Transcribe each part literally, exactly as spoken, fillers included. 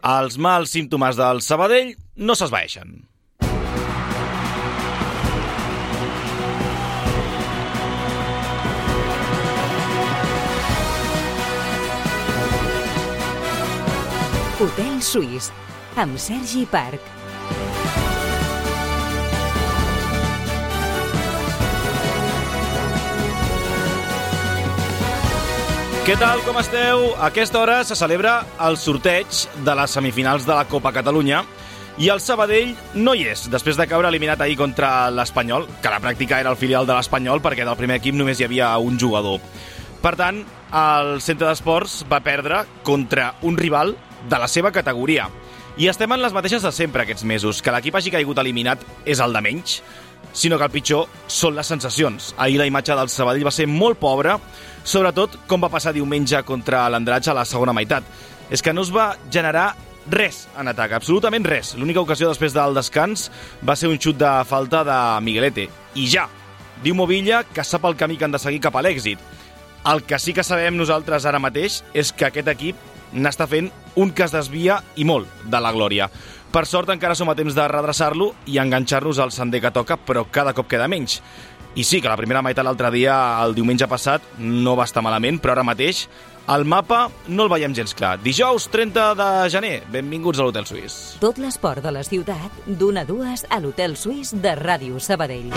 Els mals símptomes del Sabadell no s'esvaeixen. Hotel Suís, amb Sergi Parc. Què tal, com esteu? A aquesta hora se celebra el sorteig de les semifinals de la Copa Catalunya i el Sabadell no hi és, després de caure eliminat ahir contra l'Espanyol, que a la pràctica era el filial de l'Espanyol perquè del primer equip només hi havia un jugador. Per tant, el Centre d'Esports va perdre contra un rival de la seva categoria. I estem en les mateixes de sempre aquests mesos, que l'equip hagi caigut eliminat és el de menys, sinó que el pitjor són les sensacions. Ahir la imatge del Sabadell va ser molt pobra, sobretot com va passar diumenge contra l'Andratx a la segona meitat. És que no es va generar res en atac, absolutament res. L'única ocasió després del descans va ser un xut de falta de Miguelete. I ja, diu Movilla que sap el camí que han de seguir cap a l'èxit. El que sí que sabem nosaltres ara mateix és que aquest equip n'està fent un que es desvia i molt de la glòria. Per sort encara som a temps de redreçar-lo i enganxar-nos al sender que toca, però cada cop queda menys. I sí, que la primera meitat l'altre dia, el diumenge passat, no va estar malament, però ara mateix el mapa no el veiem gens clar. Dijous trenta de gener, benvinguts a l'Hotel Suís. Tot l'esport de la ciutat, d'una a dues a l'Hotel Suís de Ràdio Sabadell.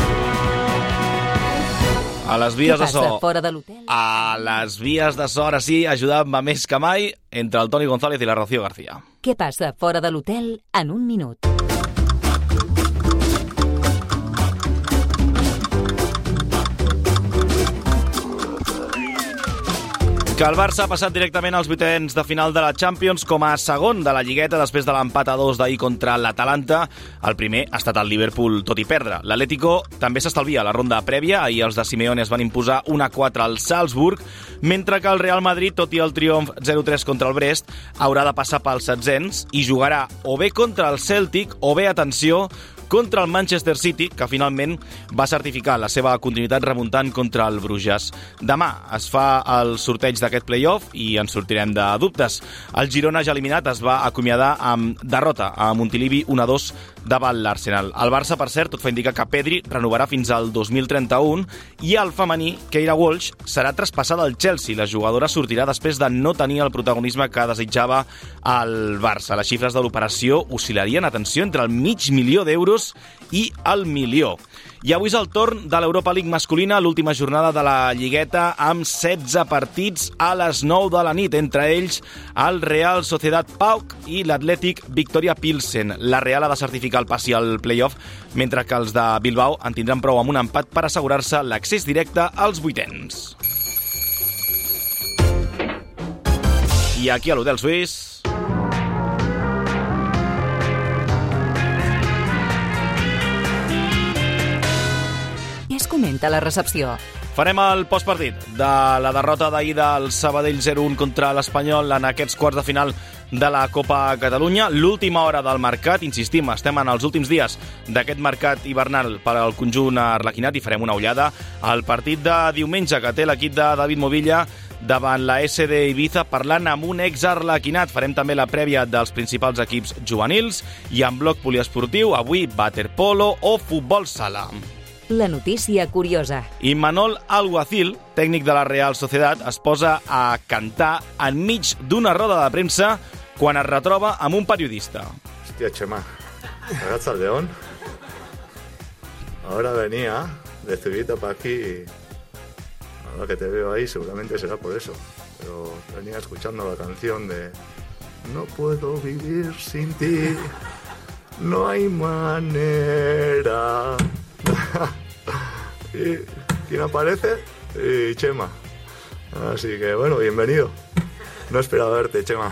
A les vies de so. Què passa fora de l'hotel? A les vies de so, ara sí, ajudant-me més que mai, entre el Toni González i la Rocío García. Què passa fora de l'hotel en un minut? Que el Barça ha passat directament als vuitens de final de la Champions com a segon de la Lligueta després de l'empat a dos d'ahir contra l'Atalanta. El primer ha estat el Liverpool, tot i perdre. L'Atlético també s'estalvia la ronda prèvia. Ahir els de Simeone es van imposar un a quatre al Salzburg, mentre que el Real Madrid, tot i el triomf zero tres contra el Brest, haurà de passar pels setzents i jugarà o bé contra el Celtic o bé, atenció, contra el Manchester City, que finalment va certificar la seva continuïtat remuntant contra el Bruges. Demà es fa el sorteig d'aquest play-off i ens sortirem de dubtes. El Girona, ja eliminat, es va acomiadar amb derrota a Montilivi un a dos davant l'Arsenal. El Barça, per cert, tot fa indicar que Pedri renovarà fins al dos mil trenta-u i el femení, Keira Walsh, serà traspassada al Chelsea. La jugadora sortirà després de no tenir el protagonisme que desitjava el Barça. Les xifres de l'operació oscil·larien, atenció, entre el mig milió d'euros i el milió. I avui és el torn de l'Europa League masculina, l'última jornada de la Lligueta, amb setze partits a les nou de la nit, entre ells el Real Sociedad Pauk i l'Atlètic Victoria Pilsen. La Real ha de certificar el passi al play-off, mentre que els de Bilbao en tindran prou amb un empat per assegurar-se l'accés directe als vuitens. I aquí a l'Hotel Suís... Es comenta la recepció. Farem el postpartit de la derrota d'ahir del Sabadell zero un contra l'Espanyol en aquests quarts de final de la Copa Catalunya. L'última hora del mercat, insistim, estem en els últims dies d'aquest mercat hivernal per al conjunt arlequinat i farem una ullada al partit de diumenge que té l'equip de David Movilla davant la S D Ibiza, parlant amb un ex-arlequinat. Farem també la prèvia dels principals equips juvenils i en bloc poliesportiu, avui waterpolo o futbol sala. La notícia curiosa. Imanol Alguacil, tècnic de la Real Sociedad, es posa a cantar enmig d'una roda de premsa quan es retroba amb un periodista. Hostia, Chema, ¿ragazza al león? Ahora venía de Civita para aquí y ahora que te veo ahí seguramente será por eso. Pero venía escuchando la canción de No puedo vivir sin ti, no hay manera... ¿Y quién aparece? Y Chema. Así que bueno, bienvenido. No esperaba verte, Chema.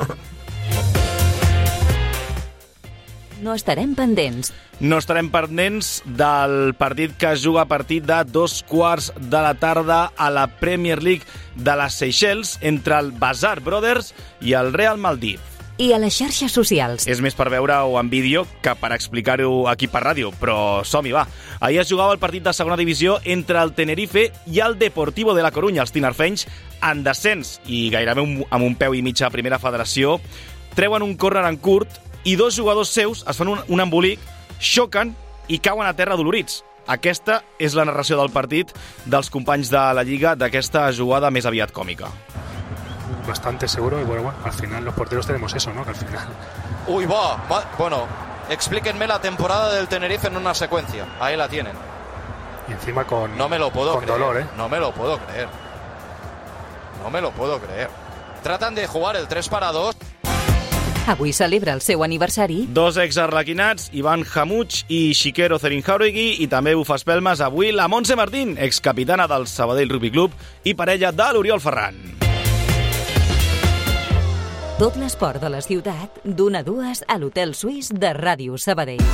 No estarem pendents. No estarem pendents del partit que es juga a partir de dos quarts de la tarda a la Premier League de les Seychelles entre el Bazar Brothers i el Real Maldiv. I a les xarxes socials. És més per veure-ho en vídeo que per explicar-ho aquí per ràdio, però som-hi, va. Ahir es jugava el partit de segona divisió entre el Tenerife i el Deportivo de la Coruña, els tinerfenys en descens i gairebé un, amb un peu i mig a primera federació, treuen un córner en curt i dos jugadors seus es fan un, un embolic, xoquen i cauen a terra dolorits. Aquesta és la narració del partit dels companys de la Lliga d'aquesta jugada més aviat còmica. Bastante seguro y bueno, bueno, al final los porteros tenemos eso, ¿no? Que al final... Uy, va, va, bueno, explíquenme la temporada del Tenerife en una secuencia. Ahí la tienen. Y encima con, no me lo puedo con creer, dolor, ¿eh? No me lo puedo creer. No me lo puedo creer. Tratan de jugar el tres para dos. Avui celebra el seu aniversari. Dos ex-arlequinats, Ivan Hamuch i Shikhero Zerinjauregui, i també bufa espelmes avui la Montse Martín, excapitana del Sabadell Rugby Club i parella de l'Oriol Ferran. Tot l'esport de la ciutat, d'una a dues a l'Hotel Suís de Ràdio Sabadell.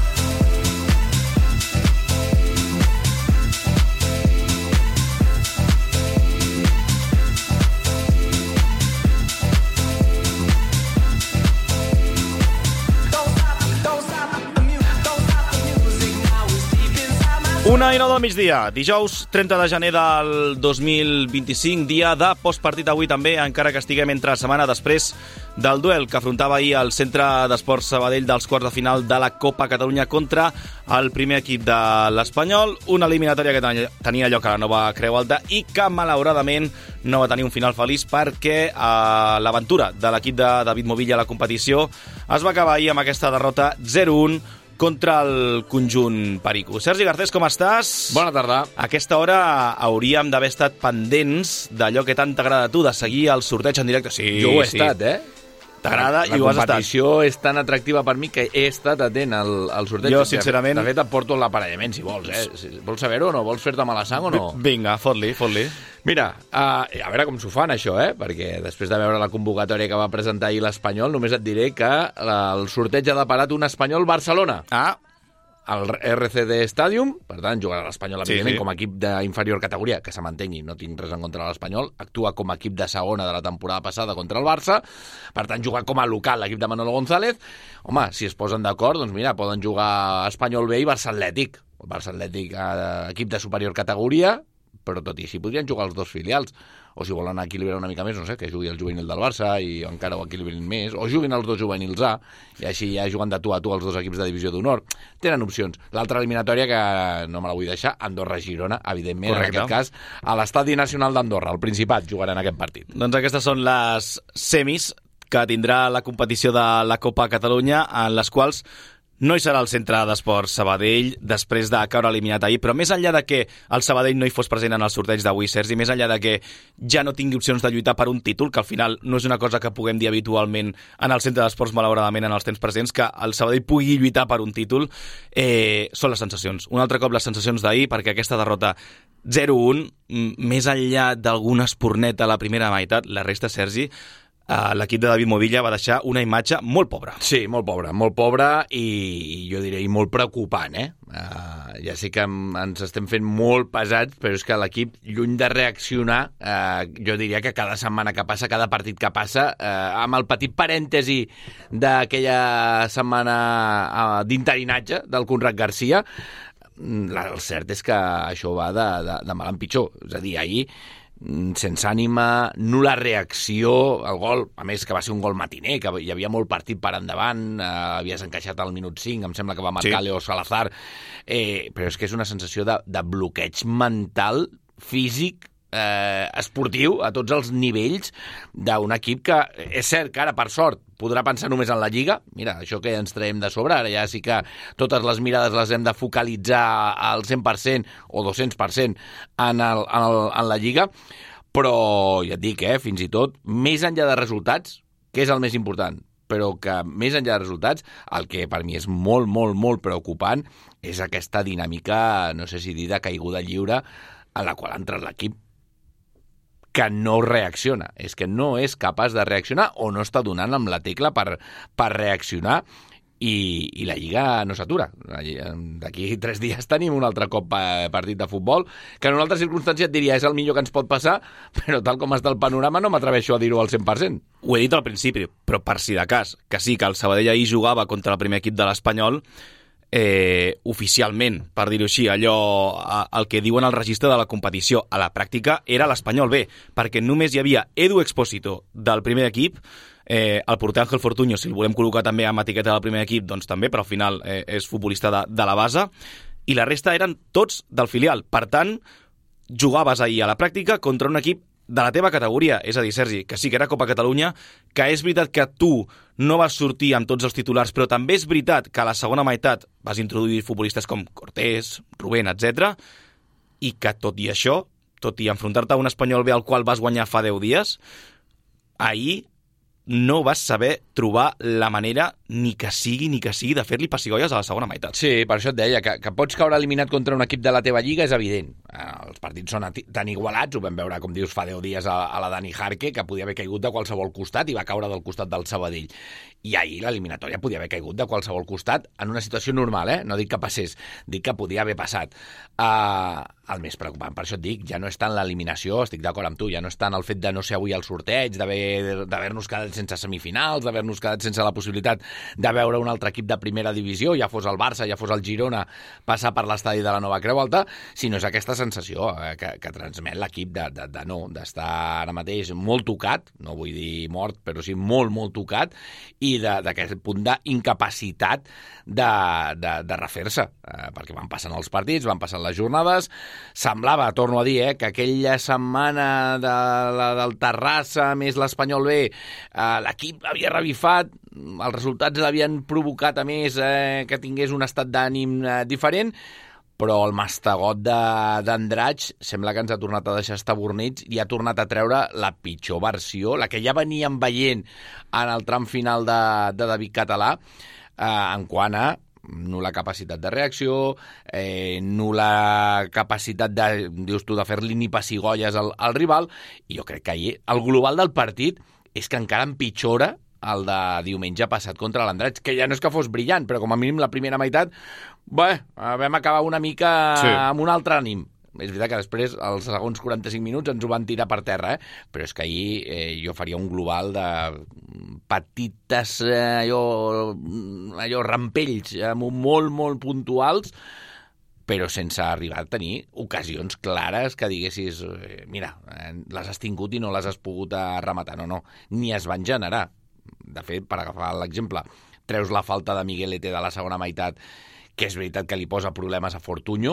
Una i nou del migdia, dijous trenta de gener del dos mil vint-i-cinc, dia de postpartit avui també, encara que estiguem entre setmana després del duel que afrontava ahir el Centre d'Esports Sabadell dels quarts de final de la Copa Catalunya contra el primer equip de l'Espanyol, una eliminatòria que tenia lloc a la Nova Creu Alta i que malauradament no va tenir un final feliç perquè eh, l'aventura de l'equip de David Movilla a la competició es va acabar ahir amb aquesta derrota zero un contra el conjunt perico. Sergi Garcés, com estàs? Bona tarda. A aquesta hora hauríem d'haver estat pendents d'allò que tant t'agrada a tu, de seguir el sorteig en directe. Sí, jo ho he sí. estat, eh? T'agrada i ho has estat. La competició és tan atractiva per mi que he estat atent al, al sorteig. Jo, sincerament... De fet, et porto l'aparellament, si vols, eh? Vols saber-ho o no? Vols fer-te mala sang o no? Vinga, fot-li, fot-li. Mira, uh, a veure com s'ho fan, això, eh? Perquè després de veure la convocatòria que va presentar ahir l'Espanyol, només et diré que el sorteig ha deparat un Espanyol-Barcelona. Ah, al R C D Stadium, per tant, jugarà l'Espanyol, sí, evidentment, sí. com a equip d'inferior categoria, que se mantengui, no tinc res en contra de l'Espanyol, actua com a equip de segona de la temporada passada contra el Barça, per tant, jugar com a local l'equip de Manolo González. Home, si es posen d'acord, doncs mira, poden jugar Espanyol B i Barça Atlètic. El Barça Atlètic, eh, equip de superior categoria, però tot i així podrien jugar els dos filials. O si volen equilibrar una mica més, no sé, que jugui el juvenil del Barça i encara ho equilibrin més, o juguin els dos juvenils A, i així ja juguen de tu a tu els dos equips de divisió d'honor. Tenen opcions. L'altra eliminatòria, que no me la vull deixar, Andorra-Girona, evidentment, correcte. En aquest cas, a l'Estadi Nacional d'Andorra, al Principat, jugaran aquest partit. Doncs aquestes són les semis que tindrà la competició de la Copa Catalunya, en les quals no hi serà el Centre d'Esports Sabadell després de caure eliminat ahir, però més enllà de que el Sabadell no hi fos present en el sorteig d'avui, Sergi, més enllà de que ja no tingui opcions de lluitar per un títol, que al final no és una cosa que puguem dir habitualment en el Centre d'Esports, malauradament, en els temps presents, que el Sabadell pugui lluitar per un títol, eh, són les sensacions. Un altre cop les sensacions d'ahir, perquè aquesta derrota zero un, més enllà d'alguna esporneta a la primera meitat, la resta, Sergi, Uh, l'equip de David Movilla va deixar una imatge molt pobra. Sí, molt pobra, molt pobra i, i jo diré, i molt preocupant, eh? Uh, ja sé que ens estem fent molt pesats, però és que l'equip, lluny de reaccionar, uh, jo diria que cada setmana que passa, cada partit que passa, uh, amb el petit parèntesi d'aquella setmana uh, d'interinatge del Conrad Garcia, el cert és que això va de, de, de mal en pitjor. És a dir, ahir sense ànima, nul·la reacció, el gol, a més que va ser un gol matiner, que hi havia molt partit per endavant, eh, havies encaixat al minut cinc, em sembla que va marcar sí. Leo Salazar, eh, però és que és una sensació de, de bloqueig mental, físic, eh, esportiu, a tots els nivells d'un equip que, és cert que ara, per sort, podrà pensar només en la Lliga. Mira, això que ens traiem de sobre, ara ja sí que totes les mirades les hem de focalitzar al cent per cent o dos-cents per cent en, el, en, el, en la Lliga, però ja et dic, eh, fins i tot, més enllà de resultats, que és el més important, però que més enllà de resultats, el que per mi és molt, molt, molt preocupant és aquesta dinàmica, no sé si dir, de caiguda lliure a la qual ha entrat l'equip, que no reacciona, és que no és capaç de reaccionar o no està donant amb la tecla per, per reaccionar i, i la Lliga no s'atura. D'aquí tres dies tenim un altre cop partit de futbol, que en una altra circumstància et diria és el millor que ens pot passar, però tal com està el panorama no m'atreveixo a dir-ho al cent per cent. Ho he dit al principi, però per si de cas, que sí, que el Sabadell ahir jugava contra el primer equip de l'Espanyol, eh, oficialment, per dir-ho així, allò, el que diuen al registre de la competició, a la pràctica era l'Espanyol B, perquè només hi havia Edu Expósito del primer equip, Eh, el porter Ángel Fortuño, si el volem col·locar també amb etiqueta del primer equip, doncs també, però al final eh, és futbolista de, de la base. I la resta eren tots del filial. Per tant, jugaves ahir a la pràctica contra un equip de la teva categoria. És a dir, Sergi, que sí que era Copa Catalunya, que és veritat que tu no vas sortir amb tots els titulars, però també és veritat que a la segona meitat vas introduir futbolistes com Cortés, Rubén, etcètera, i que tot i això, tot i enfrontar-te a un Espanyol B al qual vas guanyar fa deu dies, ahir no vas saber trobar la manera ni que sigui ni que sigui de fer-li pessigolles a la segona meitat. Sí, per això et deia, que, que pots caure eliminat contra un equip de la teva lliga és evident. Els partits són tan igualats, ho vam veure, com dius, fa deu dies a, a la Dani Jarque, que podia haver caigut de qualsevol costat i va caure del costat del Sabadell. I ahir l'eliminatòria podia haver caigut de qualsevol costat en una situació normal, eh? No dic que passés, dic que podia haver passat. Uh, el més preocupant, per això et dic, ja no és tant l'eliminació, estic d'acord amb tu, ja no és tant el fet de no ser avui al sorteig, d'haver-nos quedat sense semifinals, d'haver-nos quedat sense la possibilitat de veure un altre equip de primera divisió, ja fos el Barça, ja fos el Girona, passar per l'estadi de la Nova Creu Alta, sinó és aquesta sensació eh, que, que transmet l'equip de, de, de no, d'estar ara mateix molt tocat, no vull dir mort, però sí molt, molt tocat, i d'aquest punt d'incapacitat de, de, de refer-se, eh, perquè van passant els partits, van passant les jornades, semblava, torno a dir, eh, que aquella setmana de la, del Terrassa més l'Espanyol B, eh, l'equip havia revifat, els resultats l'havien provocat a més eh, que tingués un estat d'ànim eh, diferent, però el mastegot d'Andratx sembla que ens ha tornat a deixar estabornits i ha tornat a treure la pitjor versió, la que ja veníem veient en el tram final de, de David Català, eh, en quant a nul·la capacitat de reacció, eh, nul·la capacitat de, dius tu, de fer-li ni pessigolles al, al rival, i jo crec que ahir el global del partit és que encara empitjora el de diumenge passat contra l'Andratx, que ja no és que fos brillant, però com a mínim la primera meitat, bé, vam acabar una mica sí. amb un altre ànim. És veritat que després, als segons quaranta-cinc minuts, ens ho van tirar per terra, eh? Però és que ahir eh, jo faria un global de petites eh, allò, allò rampells, eh, molt, molt puntuals, però sense arribar a tenir ocasions clares que diguessis, eh, mira, eh, les has tingut i no les has pogut rematar, no, no, ni es van generar. De fet, per agafar l'exemple, treus la falta de Miguelete de la segona meitat, que és veritat que li posa problemes a Fortuño,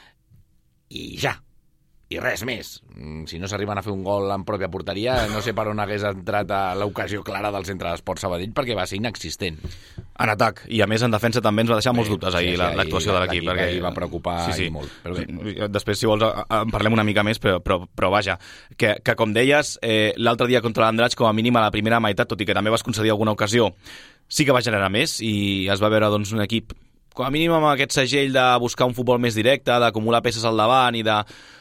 i ja, i res més. Si no s'arriben a fer un gol en pròpia porteria, no sé per on hagués entrat a l'ocasió clara del centre d'Esport Sabadell, perquè va ser inexistent. En atac, i a més en defensa també ens va deixar molts dubtes ahir, sí, sí, l'actuació de l'equip. Perquè ahir va preocupar sí, sí. molt. Però sí. Després, si vols, en parlem una mica més, però, però, però vaja, que, que com deies, eh, l'altre dia contra l'Andratx, com a mínim a la primera meitat, tot i que també vas concedir alguna ocasió, sí que va generar més, i es va veure doncs, un equip com a mínim amb aquest segell de buscar un futbol més directe, d'acumular peces al davant i de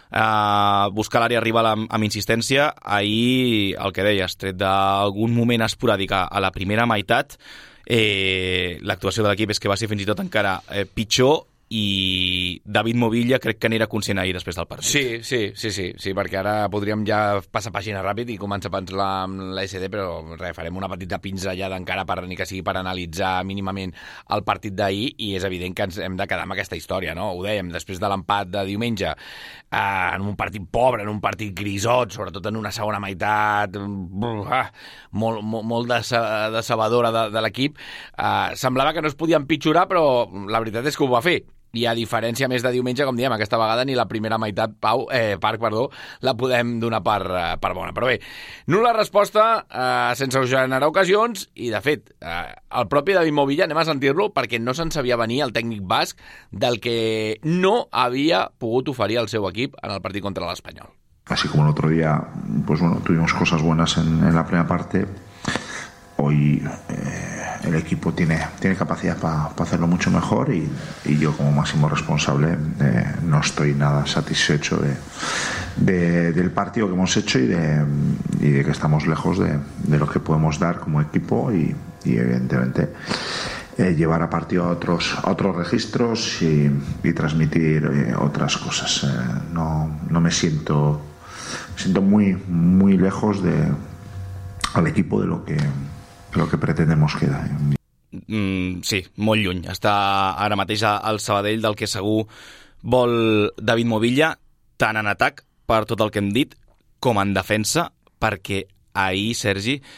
eh, buscar l'àrea rival amb, amb insistència. Ahir, el que deies, tret d'algun moment esporàdic a la primera meitat, eh, l'actuació de l'equip és que va ser fins i tot encara eh, pitjor, i David Movilla crec que n'era conscient ahir després del partit. Sí, sí, sí, sí, sí, perquè ara podríem ja passar pàgina ràpid i començar a parlar amb l'A S D, però res, farem una petita pinzellada encara per, ni que sigui per analitzar mínimament el partit d'ahir, i és evident que ens hem de quedar amb aquesta història, no? Ho dèiem, després de l'empat de diumenge, eh, en un partit pobre, en un partit grisot, sobretot en una segona meitat, uh, molt, molt, molt decebedora de, de l'equip, eh, semblava que no es podia empitjorar, però la veritat és que ho va fer. I a diferència més de diumenge, com diem, aquesta vegada ni la primera meitat, Pau, eh, Parc, perdó, la podem donar per, per bona. Però bé, nul·la resposta, eh, sense generar ocasions, i de fet, eh, el propi David Movilla, anem a sentir-lo, perquè no se'n sabia venir el tècnic basc del que no havia pogut oferir al seu equip en el partit contra l'Espanyol. Así como el otro día, pues bueno, tuvimos cosas buenas en, en la primera parte. Hoy eh, el equipo tiene, tiene capacidad para pa hacerlo mucho mejor, y, y yo como máximo responsable eh, no estoy nada satisfecho de, de, del partido que hemos hecho y de, y de que estamos lejos de, de lo que podemos dar como equipo, y, y evidentemente eh, llevar a partido a otros, a otros registros y, y transmitir eh, otras cosas. Eh, no, no me siento, me siento muy, muy lejos de, al equipo de lo que lo que pretendemos que da. Mm, sí, molt lluny. Està ara mateix al Sabadell del que segur vol David Movilla, tant en atac, per tot el que hem dit, com en defensa, perquè ahir, Sergi,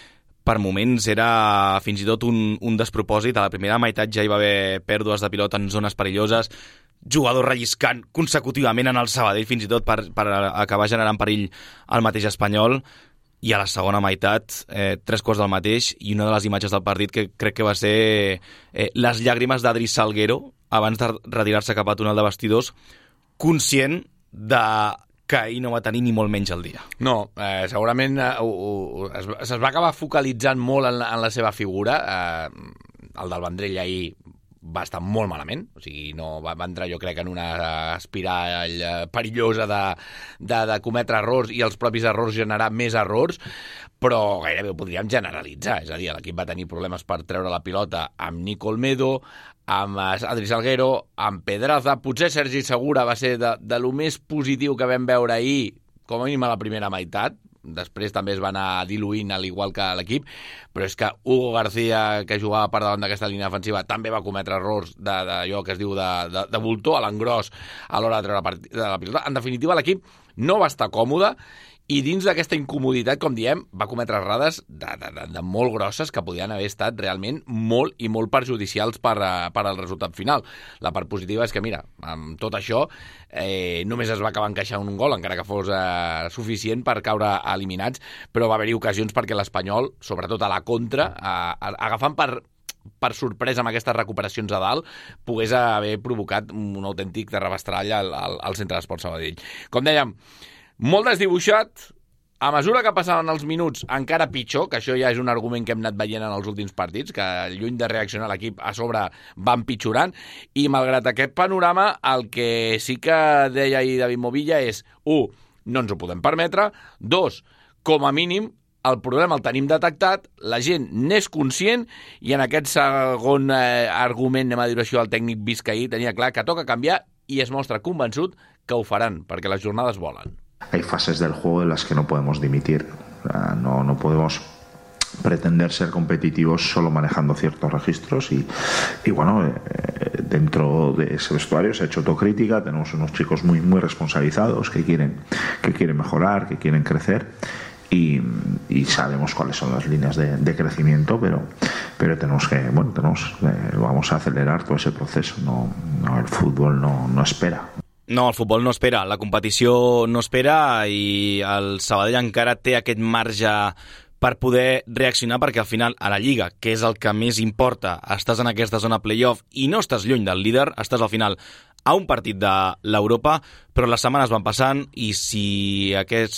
per moments era fins i tot un, un despropòsit. A la primera meitat ja hi va haver pèrdues de pilota en zones perilloses, jugadors relliscant consecutivament en el Sabadell, fins i tot per, per acabar generant perill al mateix Espanyol, i a la segona meitat, eh, tres quarts del mateix, i una de les imatges del partit que crec que va ser eh, les llàgrimes d'Adri Salguero abans de retirar-se cap a túnel de vestidors, conscient de que ahir no va tenir ni molt menys el dia. No, eh, segurament eh, uh, uh, es, es va acabar focalitzant molt en la, en la seva figura. Eh, el del Vendrell ahir va estar molt malament, o sigui, no va, va entrar jo crec en una espiral perillosa de, de, de cometre errors i els propis errors generar més errors, però gairebé ho podríem generalitzar, és a dir, l'equip va tenir problemes per treure la pilota amb Nico Olmedo, amb Adri Salguero, amb Pedraza, potser Sergi Segura va ser de, de lo més positiu que vam veure ahir, com a mínim a la primera meitat. Després també es va anar diluint al igual que l'equip, però és que Hugo García, que jugava per davant d'aquesta línia defensiva, també va cometre errors d'allò que es diu de, de, de voltor a l'engròs a l'hora de treure de la pilota. En definitiva, l'equip no va estar còmode i dins d'aquesta incomoditat, com diem, va cometre errades de, de, de, de molt grosses que podien haver estat realment molt i molt perjudicials per, per al resultat final. La part positiva és que, mira, amb tot això eh, només es va acabar encaixant un gol, encara que fos eh, suficient per caure eliminats, però va haver-hi ocasions perquè l'Espanyol, sobretot a la contra, eh, agafant per per sorpresa amb aquestes recuperacions a dalt, pogués haver provocat un autèntic terrabestrall al, al, al centre d'Esport Sabadell. Com dèiem, molt desdibuixat, a mesura que passaven els minuts encara pitjor, que això ja és un argument que hem anat veient en els últims partits, que lluny de reaccionar l'equip a sobre va empitjorant, i malgrat aquest panorama el que sí que deia ahir David Movilla és, un, no ens ho podem permetre, dos, com a mínim el problema el tenim detectat, la gent n'és conscient i en aquest segon eh, argument, anem a dir això, el tècnic Vizcaí tenia clar que toca canviar i es mostra convençut que ho faran, perquè les jornades volen. Hay fases del juego en las que no podemos dimitir. No, no podemos pretender ser competitivos solo manejando ciertos registros y, y bueno, eh, dentro de ese vestuario se ha hecho autocrítica, tenemos unos chicos muy, muy responsabilizados que quieren, que quieren mejorar, que quieren crecer. Y, y sabemos cuáles son las líneas de, de crecimiento, pero, pero tenemos que, bueno, tenemos, eh, vamos a acelerar todo ese proceso. No, no, el fútbol no, no espera. No, el futbol no espera, la competició no espera i el Sabadell encara té aquest marge per poder reaccionar, perquè al final a la Lliga, que és el que més importa, estàs en aquesta zona playoff i no estàs lluny del líder, estàs al final a un partit de l'Europa, però les setmanes van passant i si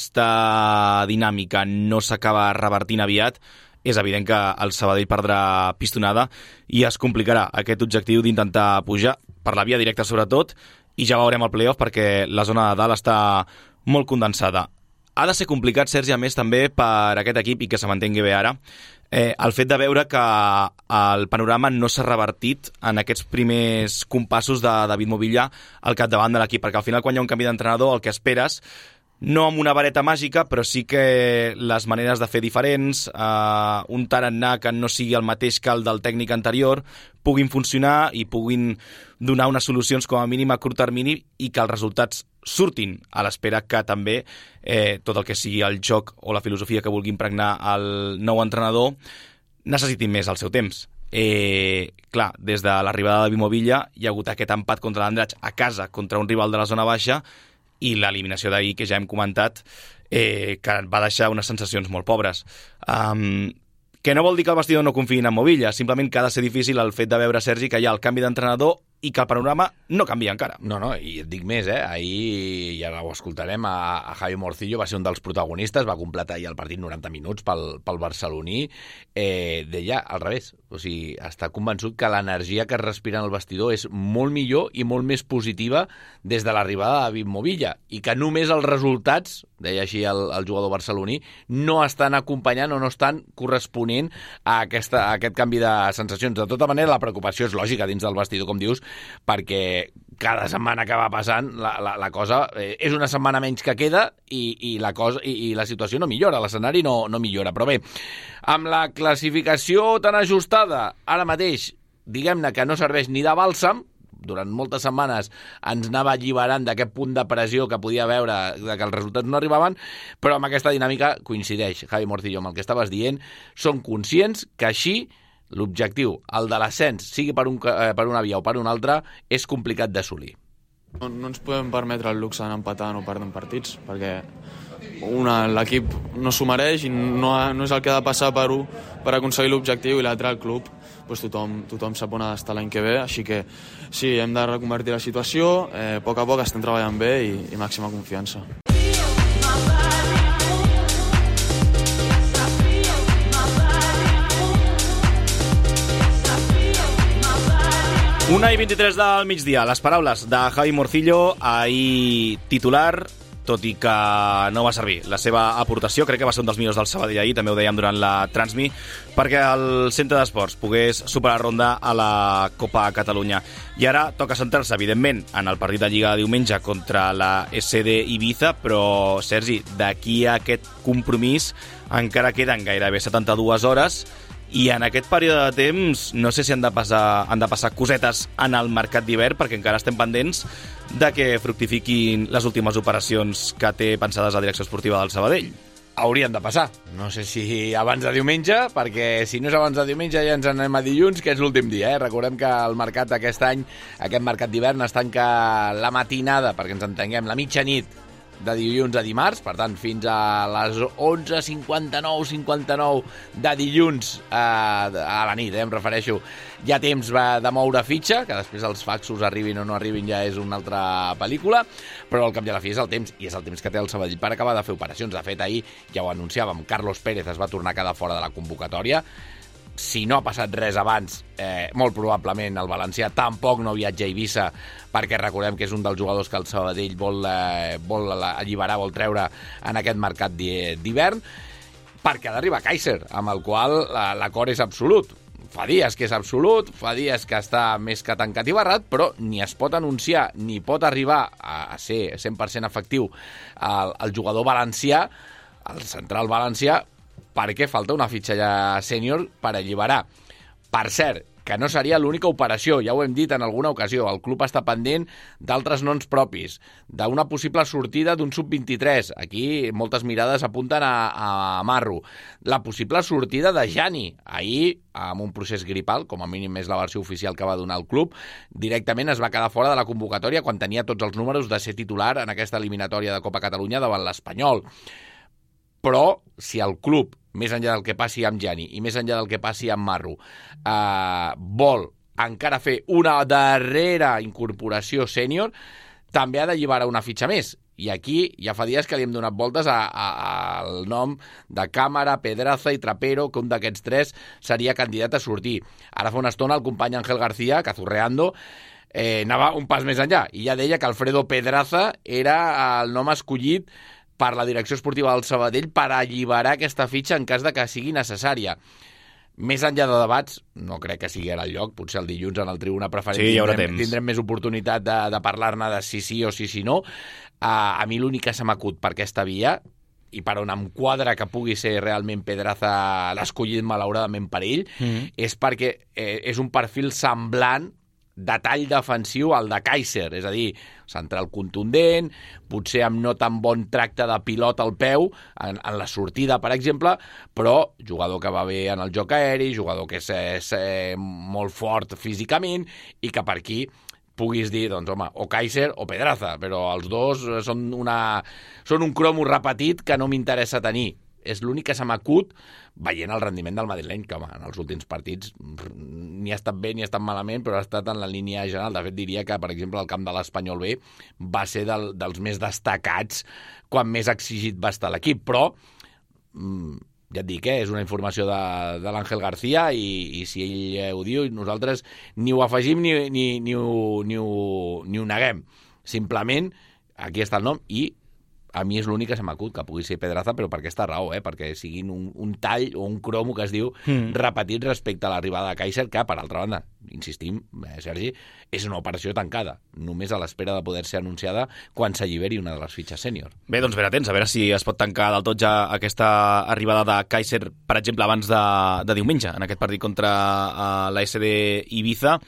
aquesta dinàmica no s'acaba revertint aviat, és evident que el Sabadell perdrà pistonada i es complicarà aquest objectiu d'intentar pujar per la via directa sobretot, i ja veurem el playoff perquè la zona de dalt està molt condensada. Ha de ser complicat, Sergi, a més també per aquest equip, i que se mantengui bé ara, eh, el fet de veure que el panorama no s'ha revertit en aquests primers compassos de David Movilla al capdavant de l'equip, perquè al final quan hi ha un canvi d'entrenador el que esperes, no amb una vareta màgica, però sí que les maneres de fer diferents, eh, un tarannà que no sigui el mateix que el del tècnic anterior, puguin funcionar i puguin donar unes solucions com a mínim a curt termini i que els resultats surtin, a l'espera que també eh, tot el que sigui el joc o la filosofia que vulgui impregnar el nou entrenador necessitin més el seu temps. Eh, clar, des de l'arribada de David Movilla hi ha hagut aquest empat contra l'Andratx a casa contra un rival de la zona baixa i l'eliminació d'ahir, que ja hem comentat, eh, que va deixar unes sensacions molt pobres. Um, que no vol dir que el vestidor no confiïn en Movilla, simplement que ha de ser difícil el fet de veure, Sergi, que hi ha el canvi d'entrenador i que el panorama no canvia encara. No, no, i et dic més, eh? Ahir, i ara ho escoltarem, a, a Javi Morcillo va ser un dels protagonistes, va completar ahir el partit noranta minuts pel, pel barceloní, eh, deia al revés, o sigui, està convençut que l'energia que es respira en el vestidor és molt millor i molt més positiva des de l'arribada de David Movilla, i que només els resultats, deia així el, el jugador barceloní, no estan acompanyant o no estan corresponent a, aquesta, a aquest canvi de sensacions. De tota manera, la preocupació és lògica dins del vestidor, com dius, perquè cada setmana que va passant la, la, la cosa eh, és una setmana menys que queda i, i, la, cosa, i, i la situació no millora, l'escenari no, no millora. Però bé, amb la classificació tan ajustada ara mateix, diguem-ne que no serveix ni de bàlsam, durant moltes setmanes ens anava alliberant d'aquest punt de pressió que podia veure de que els resultats no arribaven, però amb aquesta dinàmica coincideix Javi Morcillo amb el que estaves dient. Són conscients que així l'objectiu, el de l'ascens, sigui per, un, per una via o per una altra, és complicat d'assolir. No, no ens podem permetre el luxe d'anar empatant o perdent partits, perquè una, l'equip no s'ho mereix i no, ha, no és el que ha de passar per, per aconseguir l'objectiu, i l'altre, el club, doncs tothom, tothom sap on ha d'estar l'any que ve, així que sí, hem de reconvertir la situació, eh, a poc a poc estem treballant bé i, i màxima confiança. Una i vint-i-tres del migdia. Les paraules de Javi Morcillo, ahir titular, tot i que no va servir. La seva aportació crec que va ser un dels millors del Sabadell ahir, també ho dèiem durant la Transmi, perquè el Centre d'Esports pogués superar ronda a la Copa Catalunya. I ara toca centrar-se, evidentment, en el partit de Lliga de diumenge contra la S D Ibiza, però, Sergi, d'aquí a aquest compromís encara queden gairebé setanta-dues hores, i en aquest període de temps no sé si han de passar, han de passar cosetes en el mercat d'hivern, perquè encara estem pendents de que fructifiquin les últimes operacions que té pensades la direcció esportiva del Sabadell. Haurien de passar. No sé si abans de diumenge, perquè si no és abans de diumenge ja ens anem a dilluns, que és l'últim dia. Eh? Recordem que el mercat aquest any, aquest mercat d'hivern, es tanca la matinada, perquè ens entenguem, la mitjanit de dilluns a dimarts, per tant, fins a les onze cinquanta-nou cinquanta-nou de dilluns eh, a la nit, eh, em refereixo, hi ha temps de moure fitxa, que després els faxos arribin o no arribin ja és una altra pel·lícula, però al cap i a la fi és el temps, i és el temps que té el Sabadell per acabar de fer operacions. De fet, ahir ja ho anunciàvem, Carlos Pérez es va tornar a quedar fora de la convocatòria. Si no ha passat res abans, eh, molt probablement el valencià tampoc no viatja a Eivissa, perquè recordem que és un dels jugadors que el Sabadell vol, eh, vol alliberar, vol treure en aquest mercat d'hivern, perquè ha d'arribar Kaiser, amb el qual l'acord és absolut. Fa dies que és absolut, fa dies que està més que tancat i barrat, però ni es pot anunciar ni pot arribar a ser cent per cent efectiu el, el jugador valencià, el central valencià, perquè falta una fitxa ja sènior per alliberar. Per cert, que no seria l'única operació, ja ho hem dit en alguna ocasió, el club està pendent d'altres noms propis, d'una possible sortida d'un sub vint-i-tres, aquí moltes mirades apunten a, a Marro, la possible sortida de Jani, ahir, amb un procés gripal, com a mínim és la versió oficial que va donar el club, directament es va quedar fora de la convocatòria quan tenia tots els números de ser titular en aquesta eliminatòria de Copa Catalunya davant l'Espanyol. Però si el club, més enllà del que passi amb Jani i més enllà del que passi amb Marro, eh, vol encara fer una darrera incorporació sènior, també ha d'alliberar una fitxa més. I aquí ja fa dies que li hem donat voltes al nom de Càmara, Pedraza i Trapero, que un d'aquests tres seria candidat a sortir. Ara fa una estona el company Ángel García, cazurreando, eh, anava un pas més enllà i ja deia que Alfredo Pedraza era el nom escollit per la direcció esportiva del Sabadell per alliberar aquesta fitxa en cas de que sigui necessària. Més enllà de debats, no crec que sigui ara el lloc, potser el dilluns en el Tribuna Preferent sí, tindrem, tindrem més oportunitat de, de parlar-ne de si sí o si sí no. Uh, a mi l'únic que se m'acut per aquesta via, i per on em quadra que pugui ser realment Pedraza l'escollit malauradament per ell, mm-hmm. és perquè eh, és un perfil semblant de tall defensiu al de Kaiser, és a dir, central contundent, potser amb no tan bon tracte de pilot al peu, en, en la sortida, per exemple, però jugador que va bé en el joc aeri, jugador que és, és eh, molt fort físicament i que per aquí puguis dir, doncs, home, o Kaiser o Pedraza, però els dos són, una, són un cromo repetit que no m'interessa tenir. És l'únic que se m'acut veient el rendiment del madrileny, que home, en els últims partits ni ha estat bé ni ha estat malament, però ha estat en la línia general. De fet, diria que, per exemple, el camp de l'Espanyol B va ser del, dels més destacats quan més exigit va estar l'equip. Però, ja et dic, eh, és una informació de, de l'Àngel García i, i si ell ho diu, nosaltres ni ho afegim ni, ni, ni, ho, ni, ho, ni ho neguem. Simplement, aquí està el nom i a mi és l'únic que se m'acut, que pugui ser Pedraza, però per aquesta raó, eh? Perquè siguin un, un tall o un cromo que es diu mm. repetit respecte a l'arribada de Kaiser, que, per altra banda, insistim, eh, Sergi, és una operació tancada, només a l'espera de poder ser anunciada quan s'alliberi una de les fitxes sènior. Bé, doncs ben atents, a veure si es pot tancar del tot ja aquesta arribada de Kaiser, per exemple, abans de, de diumenge, en aquest partit contra uh, la S D Ibiza.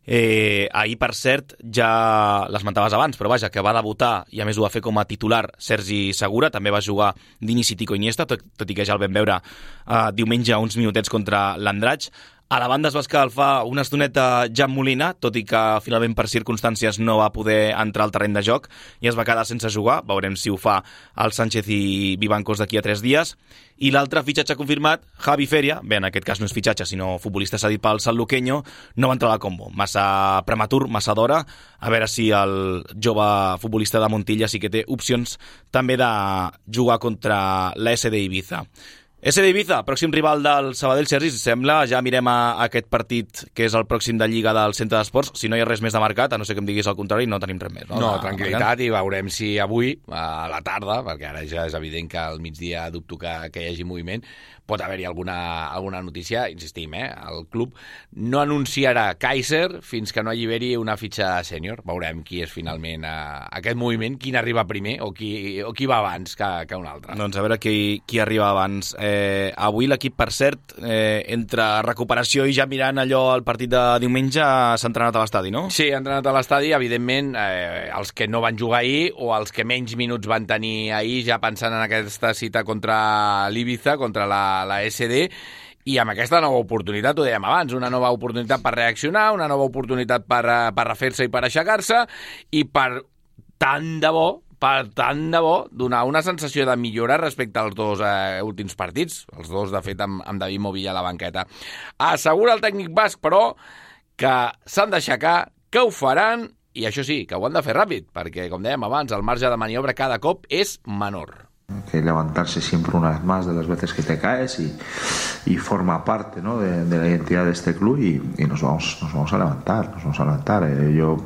Eh, ahir, per cert, ja l'esmentaves abans, però vaja, que va debutar i a més ho va fer com a titular Sergi Segura, també va jugar d'inici Tico Iniesta, tot, tot i que ja el vam veure eh, diumenge uns minutets contra l'Andratx. A la banda es va escalfar una estoneta Jan Molina, tot i que finalment per circumstàncies no va poder entrar al terreny de joc i es va quedar sense jugar. Veurem si ho fa el Sánchez i Vivancos d'aquí a tres dies. I l'altre fitxatge confirmat, Javi Feria, bé, en aquest cas no és fitxatge, sinó futbolista cedit pel Sanluqueño, no va entrar a la combo. Massa prematur, massa d'hora. A veure si el jove futbolista de Montilla sí que té opcions també de jugar contra l'A S D Ibiza. S D Ibiza, pròxim rival del Sabadell, Sergi, si sembla, ja mirem a aquest partit que és el pròxim de Lliga del Centre d'Esports. Si no hi ha res més de marcat, a no ser que em diguis el contrari, no tenim res més. No, no tranquil·litat, i veurem si avui, a la tarda, perquè ara ja és evident que al migdia dubto que, que hi hagi moviment, pot haver-hi alguna, alguna notícia. Insistim, eh? El club no anunciarà Kaiser fins que no alliberi una fitxa sènior. Veurem qui és finalment eh, aquest moviment, quin arriba primer o qui, o qui va abans que, que un altre. Doncs a veure qui, qui arriba abans. Eh, avui l'equip, per cert, eh, entre recuperació i ja mirant allò al partit de diumenge, s'ha entrenat a l'estadi, no? Sí, ha entrenat a l'estadi, evidentment, eh, els que no van jugar ahir o els que menys minuts van tenir ahir, ja pensant en aquesta cita contra l'Ibiza, contra la la S D, i amb aquesta nova oportunitat, ho dèiem abans, una nova oportunitat per reaccionar, una nova oportunitat per, per refer-se i per aixecar-se, i per tant de bo, per tant de bo, donar una sensació de millora respecte als dos eh, últims partits, els dos, de fet, amb, amb David Movilla a la banqueta. Assegura el tècnic basc, però, que s'han d'aixecar, que ho faran, i això sí, que ho han de fer ràpid, perquè, com dèiem abans, el marge de maniobra cada cop és menor. Que levantarse siempre una vez más de las veces que te caes y, y forma parte, ¿no? de, de la identidad de este club y, y nos vamos nos vamos a levantar, nos vamos a levantar. Eh, yo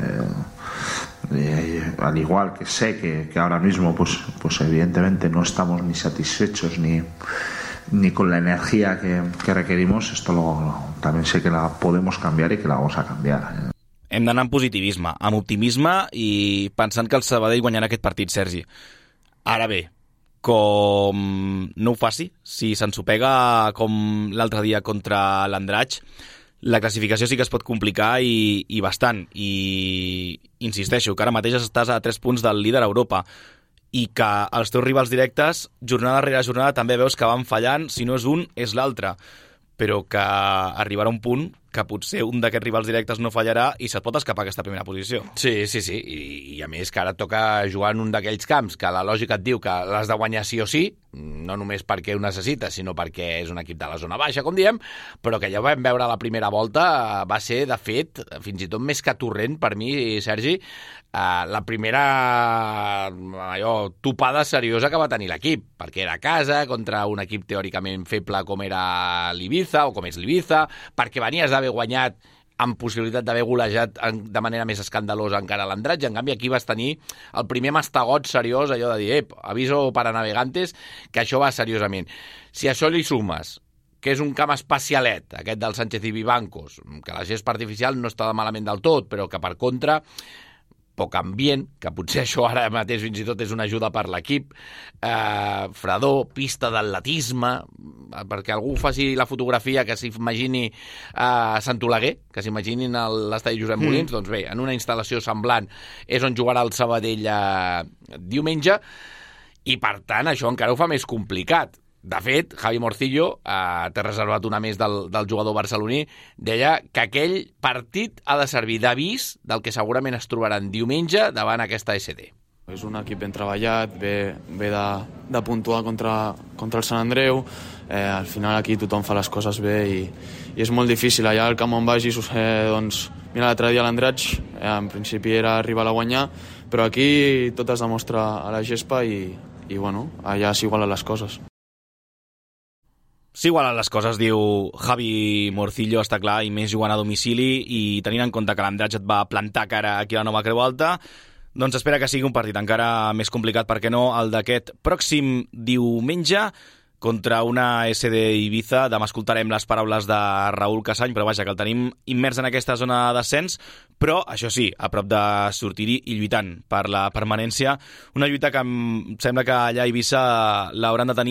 eh, eh, al igual que sé que, que ahora mismo pues, pues evidentemente no estamos ni satisfechos ni, ni con la energía que, que requerimos, esto lo, lo, también sé que la podemos cambiar y que la vamos a cambiar. Eh. Hem d'anar amb positivisme, amb optimisme i pensant que el Sabadell guanyarà aquest partit, Sergi. Ara bé, com no ho faci, si s'ensopega com l'altre dia contra l'Andratx, la classificació sí que es pot complicar i, i bastant. I insisteixo, que ara mateix estàs a tres punts del líder a Europa i que els teus rivals directes, jornada rere jornada, també veus que van fallant, si no és un, és l'altre. Però que arribarà un punt que potser un d'aquests rivals directes no fallarà i se't pot escapar aquesta primera posició. Sí, sí, sí, I, i a més que ara et toca jugar en un d'aquells camps que la lògica et diu que l'has de guanyar sí o sí, no només perquè ho necessites, sinó perquè és un equip de la zona baixa, com diem, però que ja ho vam veure a la primera volta, va ser, de fet, fins i tot més que torrent per mi, Sergi, Uh, la primera allò, topada seriosa que va tenir l'equip, perquè era a casa contra un equip teòricament feble com era l'Ibiza, o com és l'Ibiza, perquè venies d'haver guanyat amb possibilitat d'haver golejat de manera més escandalosa encara l'Andratx, i en canvi aquí vas tenir el primer mastegot seriós, allò de dir, ep, aviso para navegantes, que això va seriosament. Si això li sumes que és un camp especialet, aquest del Sánchez i Vivancos, que la gest artificial no està malament del tot, però que per contra poc ambient, que potser això ara mateix fins i tot és una ajuda per l'equip, eh, fredor, pista d'atletisme, perquè algú faci la fotografia que s'imagini a eh, Sant Oleguer, que s'imaginin l'estadi Josep Molins, mm. doncs bé, en una instal·lació semblant és on jugarà el Sabadell eh, diumenge, i per tant això encara ho fa més complicat. De fet, Javi Morcillo, eh, té reservat una més del, del jugador barceloní, deia que aquell partit ha de servir d'avís del que segurament es trobaran diumenge davant aquesta S D. És un equip ben treballat, ve, ve de, de puntuar contra, contra el Sant Andreu, eh, al final aquí tothom fa les coses bé i, i és molt difícil. Allà al camp on vagis, eh, doncs, mira, l'altre dia l'Andratx, eh, en principi era arribar a guanyar, però aquí tot es demostra a la gespa i, i bueno, allà s'igualen les coses. S'igualen les coses, diu Javi Morcillo, està clar, i més jugant a domicili, i tenint en compte que l'Andratx et va plantar cara aquí a la nova Creu Alta, doncs espera que sigui un partit encara més complicat, perquè no, el d'aquest pròxim diumenge contra una S D Ibiza. Demà escoltarem les paraules de Raúl Casany, però vaja, que el tenim immers en aquesta zona de descens, però, això sí, a prop de sortir-hi i lluitant per la permanència. Una lluita que em sembla que allà a Eivissa l'hauran de tenir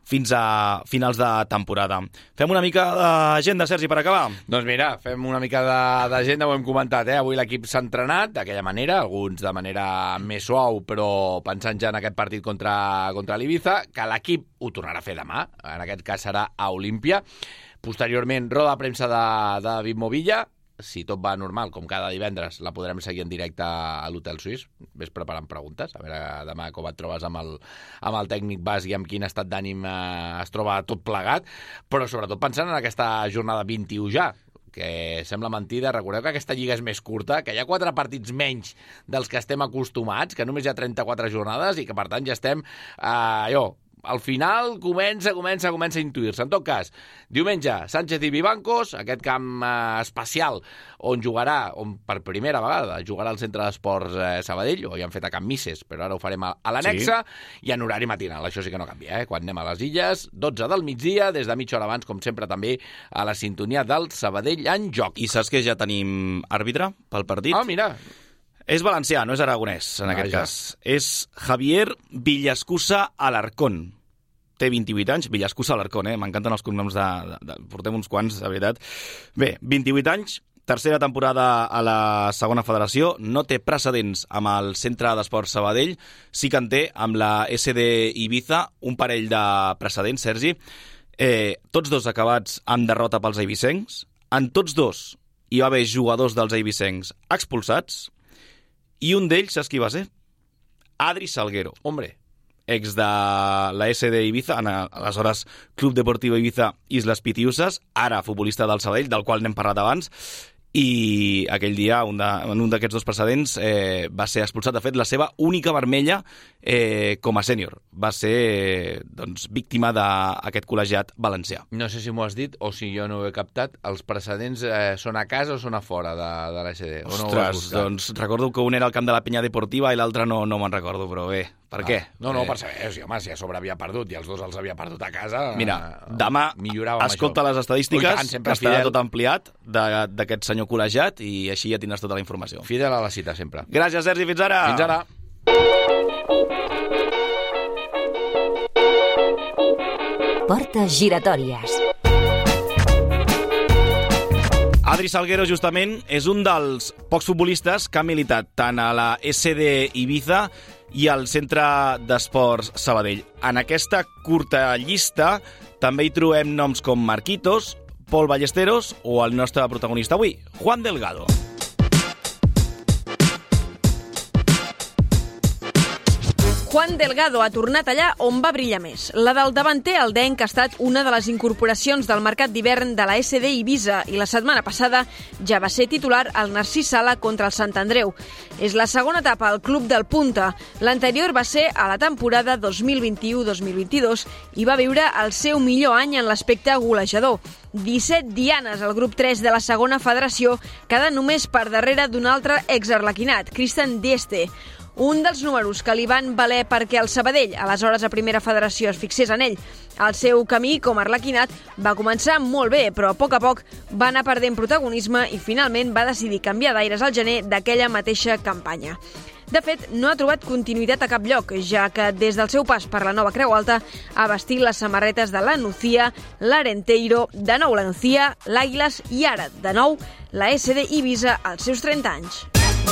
fins a finals de temporada. Fem una mica d'agenda, Sergi, per acabar? Doncs mira, fem una mica d'agenda, ho hem comentat, eh? Avui l'equip s'ha entrenat d'aquella manera, alguns de manera més suau, però pensant ja en aquest partit contra, contra l'Ibiza, que l'equip ho tornarà a fer demà, en aquest cas serà a Olímpia. Posteriorment, roda de premsa de, de David Movilla. Si tot va normal, com cada divendres, la podrem seguir en directe a l'Hotel Suís. Ves preparant preguntes, a veure demà com et trobes amb el, amb el tècnic bas i amb quin estat d'ànim eh, es troba tot plegat, però sobretot pensant en aquesta jornada vint-i-u ja, que sembla mentida. Recordeu que aquesta lliga és més curta, que hi ha quatre partits menys dels que estem acostumats, que només hi ha trenta-quatre jornades i que, per tant, ja estem eh, allò, al final comença, comença, comença a intuir-se. En tot cas, diumenge, Sánchez i Vivancos, aquest camp eh, especial on jugarà, on per primera vegada jugarà al Centre d'Esports eh, Sabadell, o ja han fet a Can Misses, però ara ho farem a, a l'annexa, sí. I en horari matinal, això sí que no canvia, eh? Quan anem a les Illes, dotze del migdia, des de mitja hora abans, com sempre també, a la sintonia del Sabadell en joc. I saps que ja tenim àrbitre pel partit? Ah, mira. És valencià, no és aragonès, en ah, aquest ja. cas. És Javier Villascusa Alarcón. Té vint-i-vuit anys, Villascusa Alarcón, eh? M'encanten els cognoms de, de, de... Portem uns quants, de veritat. Bé, vint-i-vuit anys, tercera temporada a la segona federació, no té precedents amb el Centre d'Esports Sabadell, sí que en té amb la S D Ibiza, un parell de precedents, Sergi. Eh, tots dos acabats amb derrota pels eivissencs. En tots dos hi va haver jugadors dels eivissencs expulsats, i un d'ells, saps qui va ser? Adri Salguero. Hombre. Ex de la S D Ibiza, en aleshores Club Deportivo Ibiza Islas Pitiusas, ara futbolista del Sabadell, del qual n'hem parlat abans, i aquell dia, un de, en un d'aquests dos precedents, eh, va ser expulsat. De fet, la seva única vermella eh, com a sènior. Va ser doncs, víctima d'aquest col·legiat valencià. No sé si m'ho has dit o si jo no ho he captat. Els precedents eh, són a casa o són a fora de, de l'S D? Ostres, no doncs recordo que un era el camp de la Penya Deportiva i l'altre no, no me'n recordo, però bé, per ah, què? No, no, eh... per saber, si, home, si a sobre havia perdut i els dos els havia perdut a casa... Mira, demà escolta això. Les estadístiques, tant, que estarà tot ampliat d'aquest senyor col·legiat, i així ja tindràs tota la informació. Fidel a la cita, sempre. Gràcies, Sergi, fins ara! Fins ara! Portes giratòries. Adri Salguero, justament, és un dels pocs futbolistes que ha militat tant a la S D Ibiza i al Centre d'Esports Sabadell. En aquesta curta llista també hi trobem noms com Marquitos, Pol Ballesteros o el nostre protagonista avui, Juan Delgado. Juan Delgado ha tornat allà on va brillar més. La del davanter aldenc ha estat una de les incorporacions del mercat d'hivern de la S D Ibiza i la setmana passada ja va ser titular al Narcís Sala contra el Sant Andreu. És la segona etapa al club del Punta. L'anterior va ser a la temporada dos mil vint-i-u dos mil vint-i-dos i va viure el seu millor any en l'aspecte golejador. disset dianes al grup tres de la segona federació, quedant només per darrere d'un altre exarlequinat, Cristian Dieste. Un dels números que li van valer perquè el Sabadell, aleshores a primera federació, es fixés en ell. El seu camí com a arlequinat va començar molt bé, però a poc a poc va anar perdent protagonisme i finalment va decidir canviar d'aires al gener d'aquella mateixa campanya. De fet, no ha trobat continuïtat a cap lloc, ja que des del seu pas per la nova Creu Alta ha vestit les samarretes de la Nucía, l'Arenteiro, de nou la Nucía, l'Àguiles i ara, de nou, la S D Ibiza als seus trenta anys.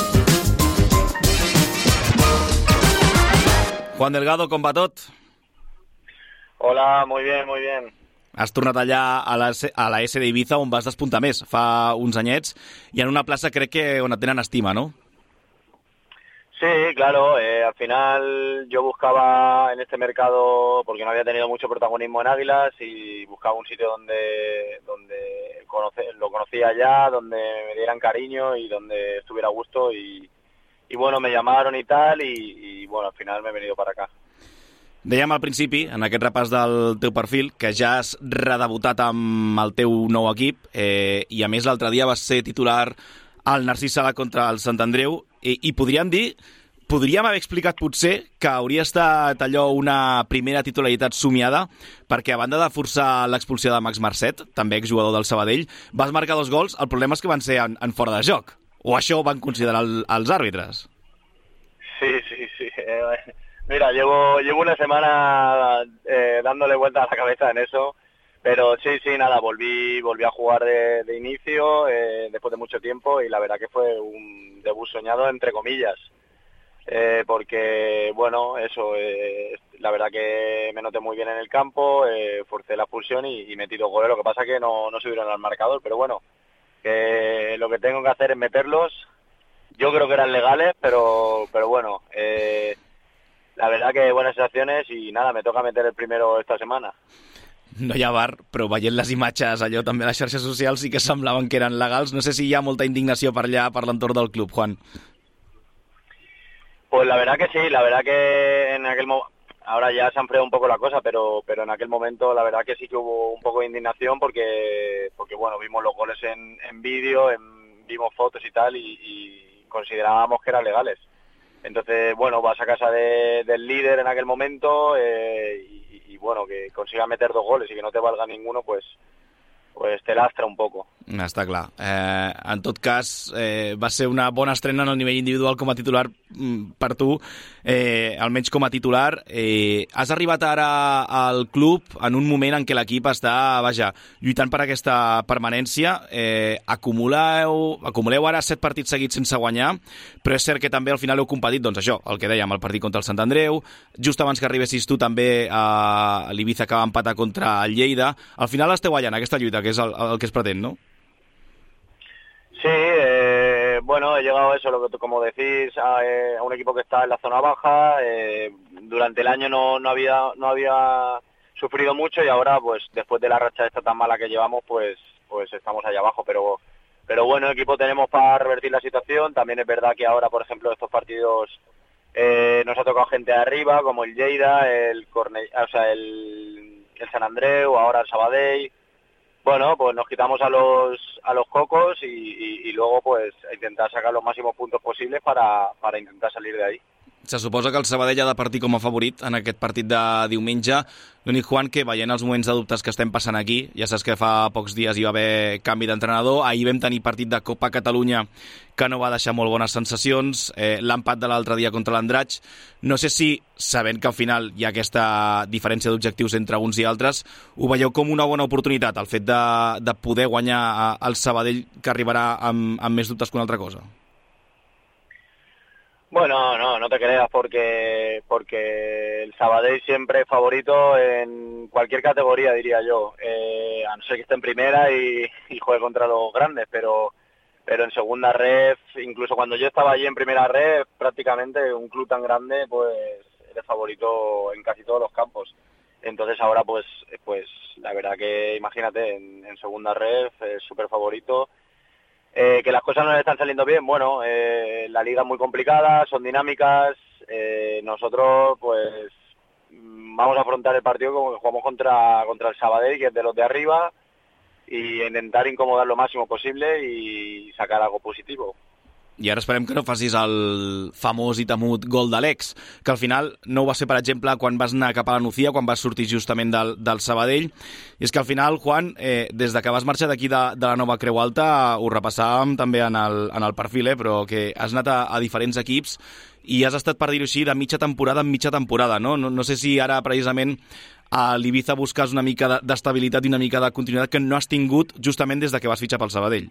Juan Delgado, com va tot? Hola, muy bien, muy bien. Has tornat allà a la, a la S D Ibiza on vas despuntar més, fa uns anyets, i en una plaça crec que on et tenen estima, ¿no? Sí, claro, eh, al final yo buscaba en este mercado, porque no había tenido mucho protagonismo en Águilas, y buscaba un sitio donde, donde conoce, lo conocía ya, donde me dieran cariño y donde estuviera a gusto, y Y bueno, me llamaron y tal, y, y bueno, al final me he venido para acá. Dèiem al principi, en aquest repàs del teu perfil, que ja has redebutat amb el teu nou equip, eh, i a més l'altre dia vas ser titular al Narcís Sala contra el Sant Andreu, i, i podríem dir, podríem haver explicat potser que hauria estat allò una primera titularitat somiada, perquè a banda de forçar l'expulsió de Max Marcet, també exjugador del Sabadell, vas marcar dos gols, el problema és que van ser en, en fora de joc. O això ho van considerar el, els àrbitres? Sí, sí, sí. Eh, Mira, llevo llevo una semana eh, dándole vuelta a la cabeza en eso, pero sí, sí, nada, volví volví a jugar de, de inicio eh, después de mucho tiempo y la verdad que fue un debut soñado entre comillas, eh, porque, bueno, eso, eh, la verdad que me noté muy bien en el campo, eh, forcé la expulsión y, y metí dos goles, lo que pasa que no, no subieron al marcador, pero bueno, que lo que tengo que hacer es meterlos. Yo creo que eran legales, pero pero bueno, eh, la verdad que buenas sensaciones i nada, me toca meter el primero esta setmana. No hi ha bar, però veient les imatges allò també a les xarxes socials sí que semblaven que eren legals. No sé si hi ha molta indignació per allà, per l'entorn del club, Juan. Pues la verdad que sí, la verdad que en aquel momento, ahora ya se ha enfriado un poco la cosa, pero pero en aquel momento la verdad que sí que hubo un poco de indignación porque, porque bueno, vimos los goles en, en vídeo, en, vimos fotos y tal y, y considerábamos que eran legales. Entonces, bueno, vas a casa de, del líder en aquel momento eh, y, y bueno, que consiga meter dos goles y que no te valga ninguno, pues pues te lastra un poco. Està clar. Eh, en tot cas, eh, va ser una bona estrena en el nivell individual com a titular per tu, eh, almenys com a titular. Eh, has arribat ara al club en un moment en què l'equip està, vaja, lluitant per aquesta permanència. Eh, acumuleu, acumuleu ara set partits seguits sense guanyar, però és cert que també al final heu competit, doncs això, el que dèiem, el partit contra el Sant Andreu, just abans que arribessis tu també a l'Ibiza que va empatar contra el Lleida. Al final esteu allà en aquesta lluita, que és el, el que es pretén, ¿no? Sí, eh, bueno, he llegado a eso, lo que como decís, a, eh, a un equipo que está en la zona baja. Eh, durante el año no, no había no había sufrido mucho y ahora, pues después de la racha esta tan mala que llevamos, pues pues estamos allá abajo. Pero pero bueno, equipo tenemos para revertir la situación. También es verdad que ahora, por ejemplo, estos partidos eh, nos ha tocado gente de arriba, como el Lleida, el Corne, o sea, el, el San Andreu, ahora el Sabadell. Bueno, pues nos quitamos a los a los cocos y, y, y luego pues intentar sacar los máximos puntos posibles para, para intentar salir de ahí. Se suposa que el Sabadell ha de partir com a favorit en aquest partit de diumenge. L'únic, Juan, que veient els moments de dubtes que estem passant aquí, ja saps que fa pocs dies hi va haver canvi d'entrenador, ahir vam tenir partit de Copa Catalunya que no va deixar molt bones sensacions, eh, l'empat de l'altre dia contra l'Andratx. No sé si, sabent que al final hi ha aquesta diferència d'objectius entre uns i altres, ho veieu com una bona oportunitat, el fet de, de poder guanyar el Sabadell, que arribarà amb, amb més dubtes que una altra cosa? Bueno, no, no te creas, porque porque el Sabadell siempre es favorito en cualquier categoría, diría yo. Eh, a no ser que esté en primera y, y juegue contra los grandes, pero pero en segunda ref, incluso cuando yo estaba allí en primera ref, prácticamente un club tan grande, pues eres favorito en casi todos los campos. Entonces ahora, pues pues la verdad que imagínate, en, en segunda ref es súper favorito. Eh, que las cosas no le están saliendo bien, bueno, eh, la liga es muy complicada, son dinámicas, eh, nosotros pues vamos a afrontar el partido como que jugamos contra, contra el Sabadell, que es de los de arriba, y intentar incomodar lo máximo posible y sacar algo positivo. I ara esperem que no facis el famós i temut gol d'Alex, que al final no ho va ser, per exemple, quan vas anar cap a la Nucía, quan vas sortir justament del, del Sabadell. I és que al final, Juan, eh, des de que vas marxar d'aquí de, de la nova Creu Alta, ho repassàvem també en el, en el perfil, eh, però que has anat a, a diferents equips i has estat, per dir-ho així, de mitja temporada en mitja temporada, no? No, no sé si ara, precisament, a l'Ibiza busques una mica d'estabilitat i una mica de continuïtat que no has tingut justament des de que vas fitxar pel Sabadell.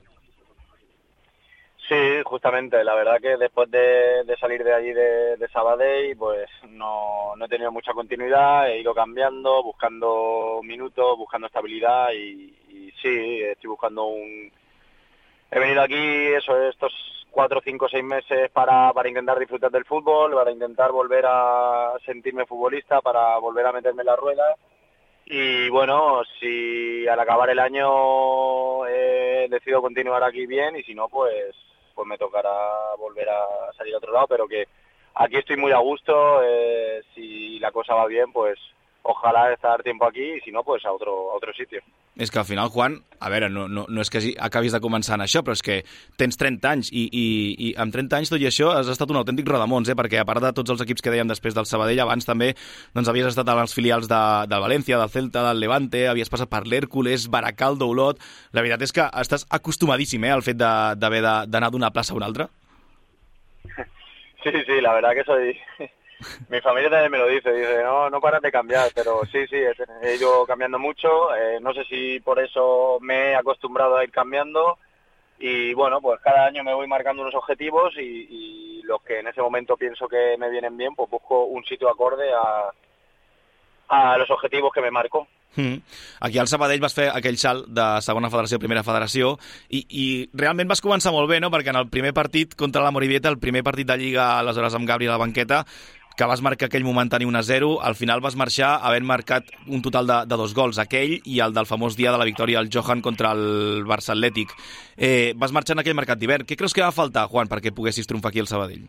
Sí, justamente, la verdad que después de, de salir de allí de, de Sabadell, pues no, no he tenido mucha continuidad, he ido cambiando, buscando minutos, buscando estabilidad y, y sí, estoy buscando un... He venido aquí eso, estos cuatro, cinco, seis meses para, para intentar disfrutar del fútbol, para intentar volver a sentirme futbolista, para volver a meterme en la rueda. Y bueno, si al acabar el año eh, decido continuar aquí bien y si no, pues pues me tocará volver a salir a otro lado, pero que aquí estoy muy a gusto, eh, si la cosa va bien, pues ojalá estar tiempo aquí i si no, pues a otro, a otro sitio. És que al final, Juan, a veure, no, no, no és que acabis de començar en això, però és que tens trenta anys i, i, i amb trenta anys, tot i això, has estat un autèntic rodamons, eh? Perquè a part de tots els equips que dèiem després del Sabadell, abans també doncs havies estat als filials de, del València, del Celta, del Levante, havies passat per l'Hèrcules, Baracaldo, Olot... La veritat és que estàs acostumadíssim, eh, al fet d'haver d'anar d'una plaça a una altra. Sí, sí, la verdad que soy... Mi familia también me lo dice, dice, no, no paras de cambiar, pero sí, sí, he, he ido cambiando mucho, eh, no sé si por eso me he acostumbrado a ir cambiando y bueno, pues cada año me voy marcando unos objetivos y, y los que en ese momento pienso que me vienen bien, pues busco un sitio acorde a, a los objetivos que me marco. Mm. Aquí al Sabadell vas fer aquell salt de segona federació a primera federació i, i realment vas començar molt bé, no? Perquè en el primer partit contra la Morivieta, el primer partit de Lliga, aleshores amb Gabri a la banqueta, que vas marcar aquell momentani un a zero, al final vas marxar havent marcat un total de, de dos gols, aquell i el del famós dia de la victòria al Johan contra el Barça Atlètic. Eh, vas marxar en aquell mercat d'hivern. Què creus que va faltar, Juan, perquè poguessis triomfar aquí al Sabadell?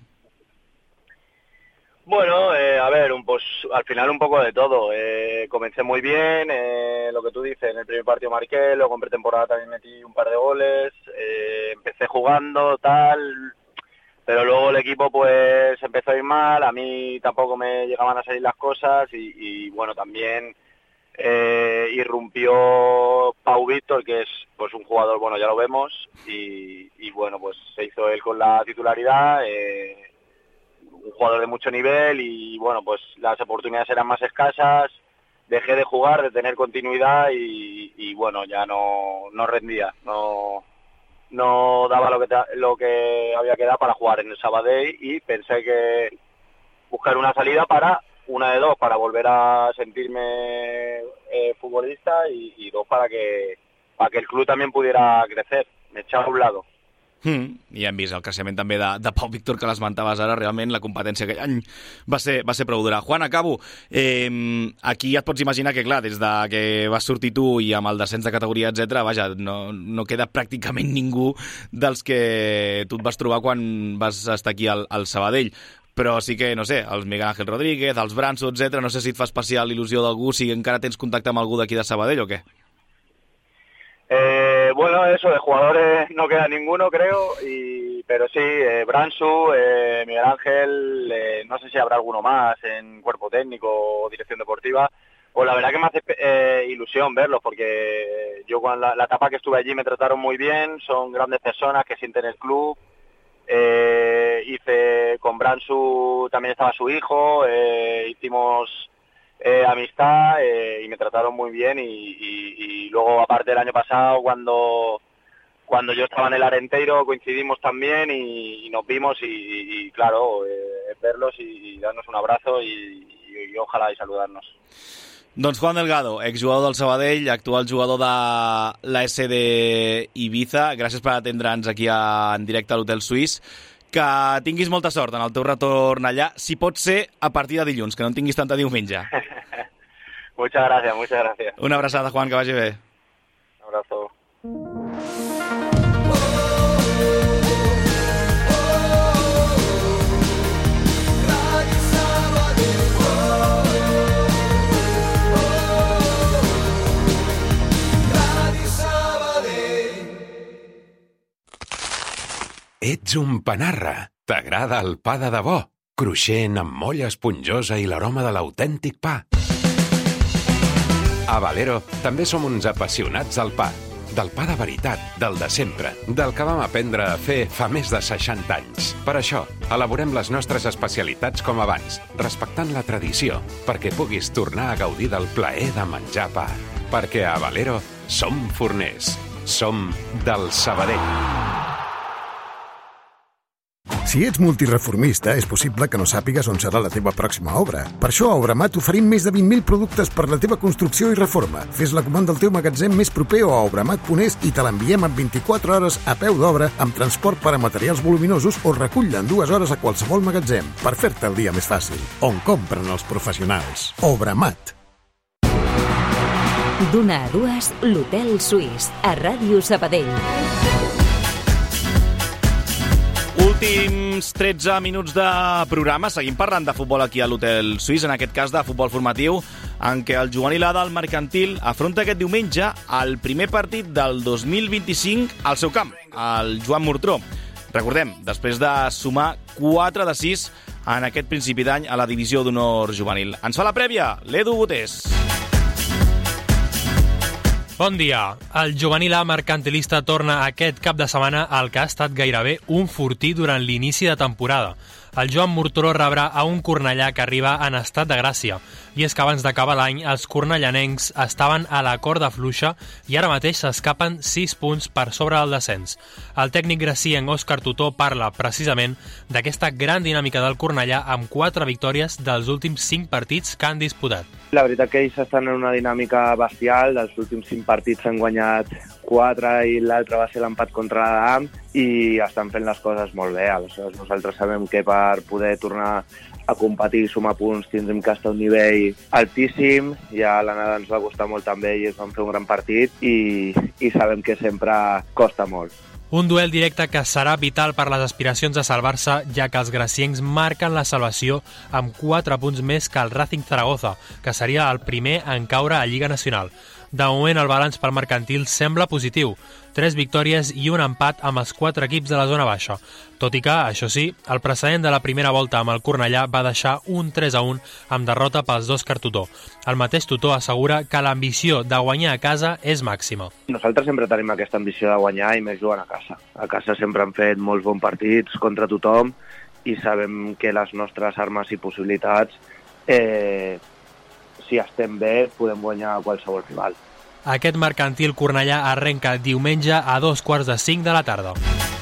Bueno, eh, a ver, un, pues al final un poco de todo. Eh, comencé muy bien, eh, lo que tú dices, en el primer partido marqué, luego en pretemporada también metí un par de goles, eh, empecé jugando, tal, pero luego el equipo pues empezó a ir mal, a mí tampoco me llegaban a salir las cosas y, y bueno, también eh, irrumpió Pau Víctor, que es pues un jugador, bueno, ya lo vemos, y, y bueno, pues se hizo él con la titularidad, eh, un jugador de mucho nivel y bueno, pues las oportunidades eran más escasas, dejé de jugar, de tener continuidad y, y bueno, ya no, no rendía, no, no daba lo que, lo que había que dar para jugar en el Sabadell y pensé que buscar una salida para, una de dos, para volver a sentirme eh, futbolista y, y dos, para que, para que el club también pudiera crecer, me echaba a un lado. Mm, i hem vist el creixement també de, de Pau Víctor, que l'esmentaves ara. Realment la competència aquell any va ser, va ser prou dura. Juan, acabo. Eh, aquí ja et pots imaginar que, clar, des de que vas sortir tu i amb el descens de categoria, etcètera, vaja, no, no queda pràcticament ningú dels que tu et vas trobar quan vas estar aquí al, al Sabadell. Però sí que, no sé, els Miguel Ángel Rodríguez, els Branso, etcètera, no sé si et fa especial il·lusió d'algú, si encara tens contacte amb algú d'aquí de Sabadell o què? Eh, bueno, eso, de jugadores no queda ninguno, creo, y, pero sí, eh, Bransu, eh, Miguel Ángel, eh, no sé si habrá alguno más en cuerpo técnico o dirección deportiva. Pues la verdad que me hace eh, ilusión verlos, porque yo con la, la etapa que estuve allí me trataron muy bien, son grandes personas que sienten el club. Eh, hice con Bransu, también estaba su hijo, eh, hicimos... Eh, amistad eh, y me trataron muy bien y, y, y luego aparte el año pasado cuando cuando yo estaba en el Arenteiro coincidimos también y, y nos vimos y, y, y claro, eh, verlos y, y darnos un abrazo y, y, y ojalá y saludarnos. Doncs Juan Delgado, exjugador del Sabadell, actual jugador de la S D Ibiza, gràcies per atendre'ns aquí a, en directe a l'Hotel Suís. Que tinguis molta sort en el teu retorn allà, si pot ser a partir de dilluns, que no en tinguis tanta diumenge. Muchas gracias, muchas gracias. Una abraçada, Juan, que vagi bé. Un abrazo. Ets un panarra. T'agrada el pa de debò, cruixent amb molla esponjosa i l'aroma de l'autèntic pa. A Valero també som uns apassionats del pa, del pa de veritat, del de sempre, del que vam aprendre a fer fa més de seixanta anys. Per això, elaborem les nostres especialitats com abans, respectant la tradició, perquè puguis tornar a gaudir del plaer de menjar pa. Perquè a Valero som forners, som del Sabadell. Si ets multireformista, és possible que no sàpigues on serà la teva pròxima obra. Per això a Obramat oferim més de vint mil productes per la teva construcció i reforma. Fes la comanda al teu magatzem més proper o a obramat punt es i te l'enviem en vint-i-quatre hores a peu d'obra amb transport per a materials voluminosos o recull-la en dues hores a qualsevol magatzem per fer-te el dia més fàcil. On compren els professionals. Obramat. D'una a dues, l'Hotel Suís, a Ràdio Sabadell. Últims tretze minuts de programa. Seguim parlant de futbol aquí a l'Hotel Suís, en aquest cas de futbol formatiu, en què el juvenil A del Mercantil afronta aquest diumenge el primer partit del dos mil vint-i-cinc al seu camp, el Joan Murtró. Recordem, després de sumar quatre de sis en aquest principi d'any a la divisió d'honor juvenil. Ens fa la prèvia, l'Edu Botés. Bon dia. El juvenil A mercantilista torna aquest cap de setmana al que ha estat gairebé un fortí durant l'inici de temporada. El Joan Murtoró rebrà a un Cornellà que arriba en estat de gràcia. I és que abans d'acabar l'any, els cornellanencs estaven a la corda fluixa i ara mateix s'escapen sis punts per sobre del descens. El tècnic gracienc Òscar Tutó parla precisament d'aquesta gran dinàmica del Cornellà amb quatre victòries dels últims cinc partits que han disputat. La veritat que ells estan en una dinàmica bestial. Dels últims cinc partits s'han guanyat quatre i l'altre va ser l'empat contra l'Adam i estan fent les coses molt bé. Aleshores, nosaltres sabem que per poder tornar a competir i sumar punts tindrem que estar a un nivell altíssim. Ja l'anada ens va costar molt també i ells van fer un gran partit i, i sabem que sempre costa molt. Un duel directe que serà vital per les aspiracions a salvar-se, ja que els graciencs marquen la salvació amb quatre punts més que el Racing Zaragoza, que seria el primer en caure a Lliga Nacional. De moment, el balanç pel mercantil sembla positiu. Tres victòries i un empat amb els quatre equips de la zona baixa. Tot i que, això sí, el precedent de la primera volta amb el Cornellà va deixar un tres a un amb derrota pels d'Òscar Tutó. El mateix Tutó assegura que l'ambició de guanyar a casa és màxima. Nosaltres sempre tenim aquesta ambició de guanyar i més jugant a casa. A casa sempre han fet molts bons partits contra tothom i sabem que les nostres armes i possibilitats, eh, si estem bé, podem guanyar a qualsevol rival. Aquest mercantil Cornellà arrenca diumenge a dos quarts de cinc de la tarda.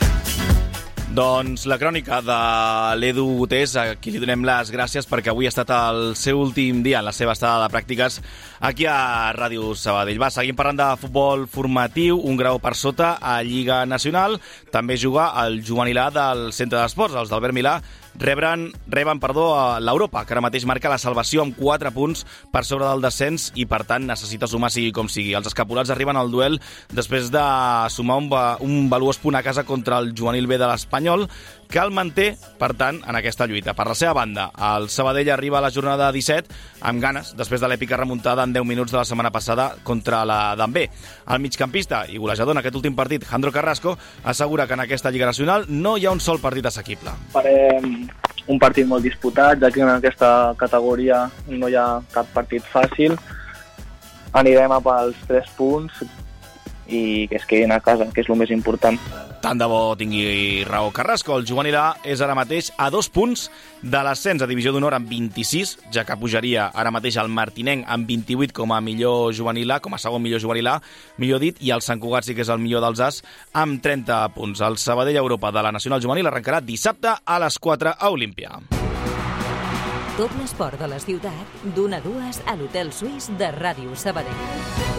Doncs la crònica de l'Edu Gutés, a qui li donem les gràcies perquè avui ha estat el seu últim dia en la seva estada de pràctiques aquí a Ràdio Sabadell. Va, seguim parlant de futbol formatiu, un grau per sota a Lliga Nacional. També juga el juvenilà del Centre d'Esports, els d'Albert Milà, Reben, reben perdó, a l'Europa, que ara mateix marca la salvació amb quatre punts per sobre del descens i, per tant, necessita sumar sigui com sigui. Els escapulats arriben al duel després de sumar un, un valuós punt a casa contra el juvenil B de l'Espanyol, que el manté, per tant, en aquesta lluita. Per la seva banda, el Sabadell arriba a la jornada disset amb ganes, després de l'èpica remuntada en deu minuts de la setmana passada contra la d'Ambé. El migcampista i golejador en aquest últim partit, Jandro Carrasco, assegura que en aquesta Lliga Nacional no hi ha un sol partit assequible. Farem un partit molt disputat, ja que en aquesta categoria no hi ha cap partit fàcil. Anirem a pels tres punts i que es quedin a casa, que és el més important. Tant de bo tingui raó Carrasco. El juvenil A és ara mateix a dos punts de l'ascens a Divisió d'Honor amb vint-i-sis, ja que pujaria ara mateix el Martinenc amb vint-i-vuit com a millor juvenil A, com a segon millor juvenil A, millor dit, i el Sant Cugat sí que és el millor dels As amb trenta punts. El Sabadell Europa de la Nacional Juvenil arrencarà dissabte a les quatre a Olímpia. Tot l'esport de la ciutat, d'una a dues a l'Hotel Suís de Ràdio Sabadell.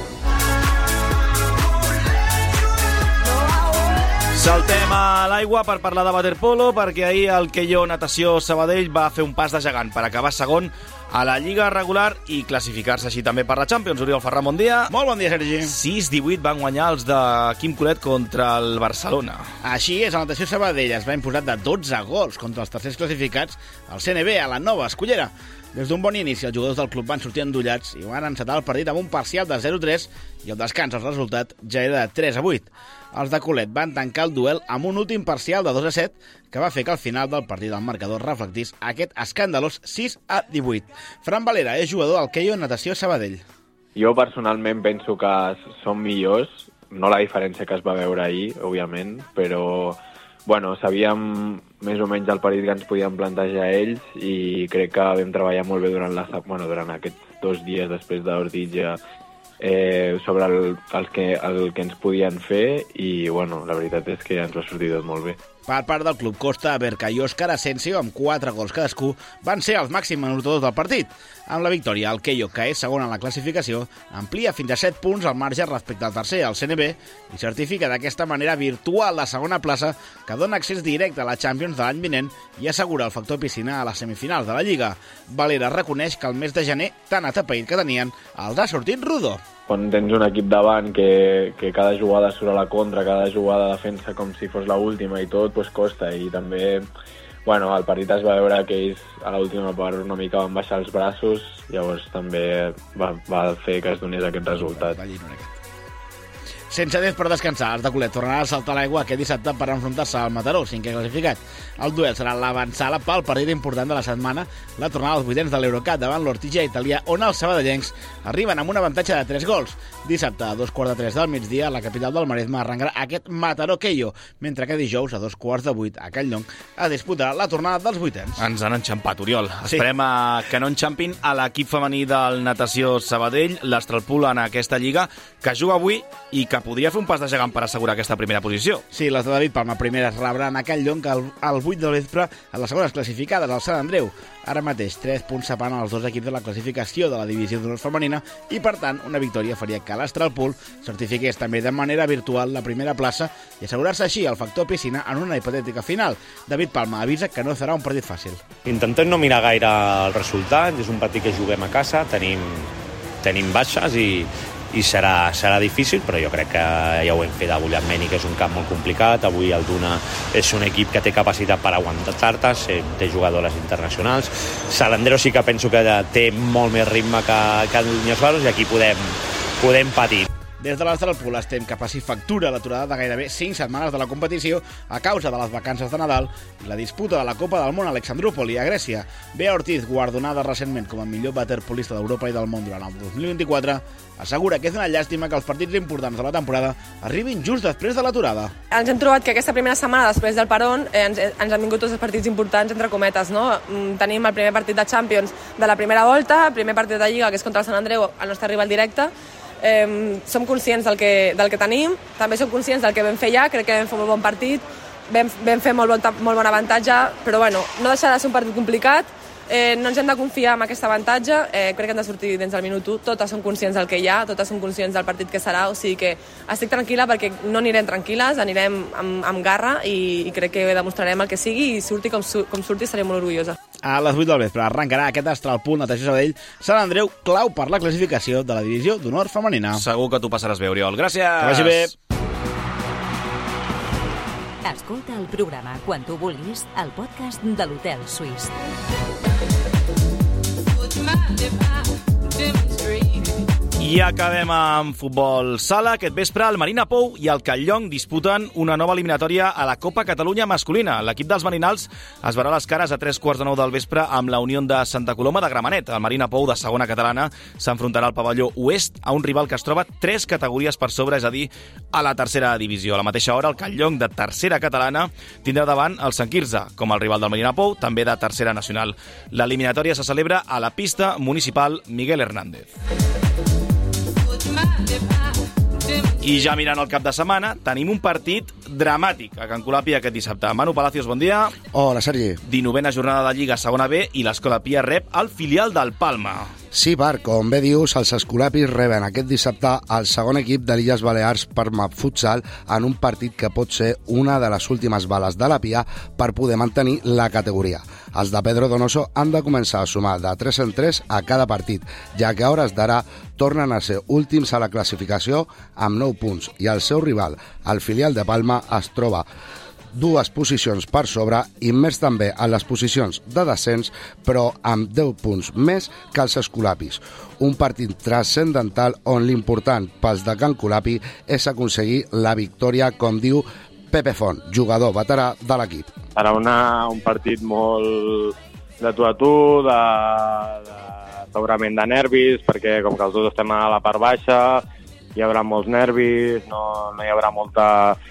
Saltem a l'aigua per parlar de waterpolo, perquè ahir el Keio Natació Sabadell va fer un pas de gegant per acabar segon a la Lliga regular i classificar-se així també per la Champions. Oriol Ferran, bon dia. Molt bon dia, Sergi. sis divuit van guanyar els de Quim Colet contra el Barcelona. Així és, el Natació Sabadell es va imposar de dotze gols contra els tercers classificats al C N B, a la Nova Escullera. Des d'un bon inici, els jugadors del club van sortir endollats i van encetar el partit amb un parcial de zero a tres i el descans, el resultat, ja era de tres a vuit. Els de Colet van tancar el duel amb un últim parcial de dos a set que va fer que al final del partit el marcador reflectís aquest escandalós sis a divuit. Fran Valera és jugador del Keio Natació Sabadell. Jo personalment penso que són millors, no la diferència que es va veure ahir, òbviament, però bueno, sabíem més o menys el partit que ens podien plantejar ells i crec que vam treballar molt bé durant, la, bueno, durant aquests dos dies després d'Orditja eh, sobre el, el, que, el que ens podien fer i bueno, la veritat és que ens va sortir tot molt bé. Per part del club, Costa, Berca i Òscar Asensio, amb quatre gols cadascú, van ser els màxims anotadors del partit. Amb la victòria, el Keio, que és segon en la classificació, amplia fins a set punts al marge respecte al tercer, el C N B, i certifica d'aquesta manera virtual la segona plaça, que dona accés directe a la Champions de l'any vinent i assegura el factor piscina a les semifinals de la Lliga. Valera reconeix que el mes de gener, tan atapeït que tenien, els ha sortit rodó. Quan tens un equip davant que, que cada jugada surt a la contra, cada jugada defensa com si fos l'última i tot, pues costa. I també, bueno, al partit es va veure que ells a l'última part una mica van baixar els braços, llavors també va, va fer que es donés aquest resultat. Sense temps per descansar, els de Colet tornaran a saltar a l'aigua aquest dissabte per enfrontar-se al Mataró, cinquè classificat. El duel serà l'avançada pel partit important de la setmana, la tornada als vuitens de l'Eurocup davant l'Ortija italià, on els sabadellencs arriben amb un avantatge de tres gols. Dissabte, a dos quarts de tres del migdia, a la capital del Maresme arrencarà aquest Mataró-Keio, mentre que dijous, a dos quarts de vuit, a Catlllong, es disputarà la tornada dels vuitens. Ens han enxampat, Oriol. Sí. Esperem a que no enxampin a l'equip femení del Natació Sabadell, l'Astralpool en aquesta lliga, que juga avui i que podria fer un pas de gegant per assegurar aquesta primera posició. Sí, les de David Palma primeres rebran a Catlllong al, al vuit del vespre a les segones classificades, al Sant Andreu. Ara mateix, tres punts separen els dos equips de la classificació de la divisió d'honor femenina i, per tant, una victòria faria que l'Astralpool certifiqués també de manera virtual la primera plaça i assegurar-se així el factor piscina en una hipotètica final. David Palma avisa que no serà un partit fàcil. Intentem no mirar gaire el resultat, és un partit que juguem a casa, tenim, tenim baixes i, i serà, serà difícil, però jo crec que ja ho hem fet avui amb Meni, que és un camp molt complicat. Avui el Duna és un equip que té capacitat per aguantar-te, té jugadores internacionals. Salandero sí que penso que té molt més ritme que, que Niños Varos i aquí podem, podem patir. Des de l'Astralpool estem que passi factura l'aturada de gairebé cinc setmanes de la competició a causa de les vacances de Nadal i la disputa de la Copa del Món a Alexandrúpoli, a Grècia. Bea Ortiz, guardonada recentment com a millor waterpolista d'Europa i del món durant el dos mil vint-i-quatre, assegura que és una llàstima que els partits importants de la temporada arribin just després de l'aturada. Ens hem trobat que aquesta primera setmana, després del Parón, eh, ens, ens han vingut tots els partits importants, entre cometes, no? Tenim el primer partit de Champions de la primera volta, el primer partit de Lliga, que és contra el Sant Andreu, el nostre rival directe. Eh, som conscients del que, del que tenim, també som conscients del que vam fer ja, crec que vam fer un bon partit, vam, vam fer molt bon, molt bon avantatge, però bueno, no deixarà de ser un partit complicat, eh, no ens hem de confiar en aquest avantatge, eh, crec que hem de sortir dins del minut u, totes som conscients del que hi ha, totes som conscients del partit que serà, o sigui que estic tranquil·la perquè no anirem tranquil·les, anirem amb, amb garra i, i crec que demostrarem el que sigui i surti com, com surti seré molt orgullosa. A les vuit del vespre arrencarà aquest Astralpool Natació Sabadell Sant Andreu, clau per la classificació de la divisió d'honor femenina. Segur que tu passaràs bé, Oriol. Gràcies! Que vagi bé! Escolta el programa quan tu vulguis al podcast de l'Hotel Suís. I acabem amb futbol sala. Aquest vespre el Marina Pou i el Catlllong disputen una nova eliminatòria a la Copa Catalunya masculina. L'equip dels marinals es veurà les cares a tres quarts de nou del vespre amb la Unió de Santa Coloma de Gramenet. El Marina Pou, de segona catalana, s'enfrontarà al pavelló oest a un rival que es troba tres categories per sobre, és a dir, a la tercera divisió. A la mateixa hora, el Catlllong, de tercera catalana, tindrà davant el Sant Quirze, com el rival del Marina Pou, també de tercera nacional. L'eliminatòria se celebra a la pista municipal Miguel Hernández. I ja mirant el cap de setmana, tenim un partit dramàtic a Can Colòpia aquest dissabte. Manu Palacios, bon dia. Hola, Sergi. dinovena jornada de Lliga Segona B i l'Escolapia rep el filial del Palma. Sí, Marc, com bé dius, els escolapis reben aquest dissabte el segon equip de l'Illes Balears Palma Futsal en un partit que pot ser una de les últimes bales de la Pia per poder mantenir la categoria. Els de Pedro Donoso han de començar a sumar de tres en tres a cada partit, ja que a hores d'ara tornen a ser últims a la classificació amb nou punts i el seu rival, el filial de Palma, es troba dues posicions per sobre i més també a les posicions de descens, però amb deu punts més que els escolapis. Un partit transcendental on l'important pels de Can Colapi és aconseguir la victòria, com diu Pepe Font, jugador veterà de l'equip. Serà una, un partit molt de tu a tu, de, de, segurament de nervis, perquè com que els dos estem a la part baixa, hi haurà molts nervis, no, no hi haurà molta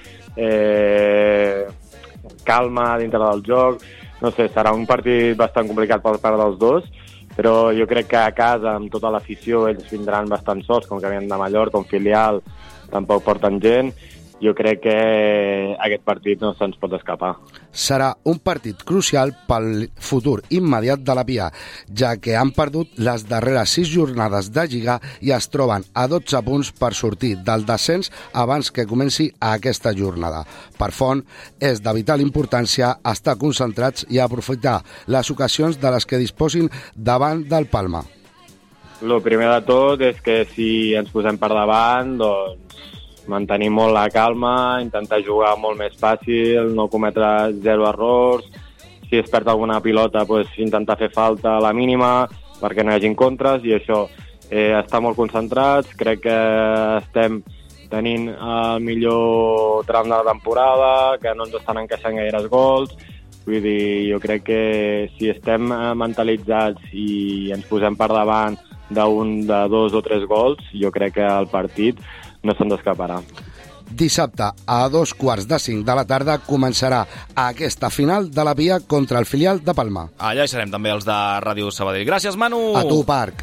eh, calma dintre del joc. No sé, serà un partit bastant complicat per part dels dos, però jo crec que a casa, amb tota l'afició, ells vindran bastant sols, com que havien de Mallorca, un filial, tampoc porten gent. Jo crec que aquest partit no se'ns pot escapar. Serà un partit crucial pel futur immediat de la Pia, ja que han perdut les darreres sis jornades de Lliga i es troben a dotze punts per sortir del descens abans que comenci aquesta jornada. Per Font, és de vital importància estar concentrats i aprofitar les ocasions de les que disposin davant del Palma. El primer de tot és que si ens posem per davant, doncs mantenir molt la calma, intentar jugar molt més fàcil, no cometre zero errors. Si es perd alguna pilota, doncs intentar fer falta a la mínima perquè no hi hagi contres, i això, eh, estar molt concentrats. Crec que estem tenint el millor tram de la temporada, que no ens estan encaixant gaires gols. Vull dir, jo crec que si estem mentalitzats i ens posem per davant d'un, de dos o tres gols, jo crec que el partit no se'n escaparà. Dissabte, a dos quarts de cinc de la tarda, començarà aquesta final de la Pia contra el filial de Palma. Allà hi serem també els de Ràdio Sabadell. Gràcies, Manu! A tu, Parc!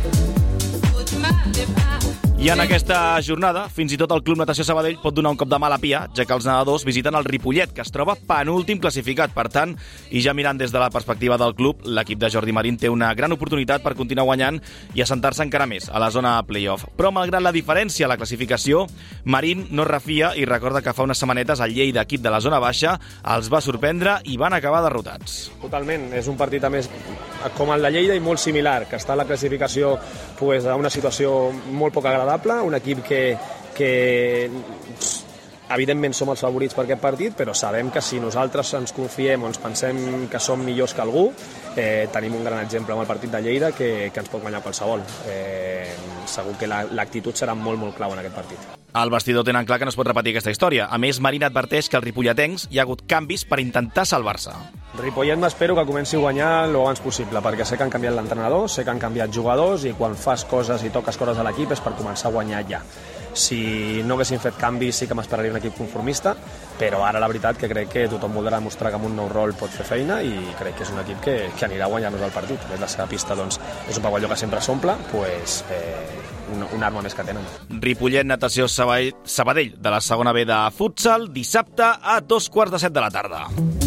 I en aquesta jornada, fins i tot el Club Natació Sabadell pot donar un cop de mà a la Pia, ja que els nedadors visiten el Ripollet, que es troba penúltim classificat. Per tant, i ja mirant des de la perspectiva del club, l'equip de Jordi Marín té una gran oportunitat per continuar guanyant i assentar-se encara més a la zona play-off. Però, malgrat la diferència a la classificació, Marín no refia i recorda que fa unes setmanetes el Lleida, equip de la zona baixa, els va sorprendre i van acabar derrotats. Totalment, és un partit a més com el de Lleida i molt similar, que està a la classificació pues, a una situació molt poc agradable, un equip que, que evidentment som els favorits per aquest partit, però sabem que si nosaltres ens confiem o ens pensem que som millors que algú, eh, tenim un gran exemple amb el partit de Lleida que, que ens pot guanyar qualsevol. Eh, segur que l'actitud serà molt, molt clau en aquest partit. Al vestidor tenen clar que no es pot repetir aquesta història. A més, Marín adverteix que els ripolletens hi ha hagut canvis per intentar salvar-se. Ripollet m'espero que comenci a guanyar el abans possible, perquè sé que han canviat l'entrenador, sé que han canviat jugadors i quan fas coses i toques coses a l'equip és per començar a guanyar ja. Si no haguessin fet canvis sí que m'esperaria un equip conformista, però ara la veritat que crec que tothom voldrà demostrar que amb un nou rol pot fer feina i crec que és un equip que, que anirà a guanyar-nos el partit. La seva pista doncs, és un pavelló que sempre s'omple, pues, eh, una, una arma més que tenen. Ripollet Natació Sabadell de la segona B de futsal, dissabte a dos quarts de set de la tarda.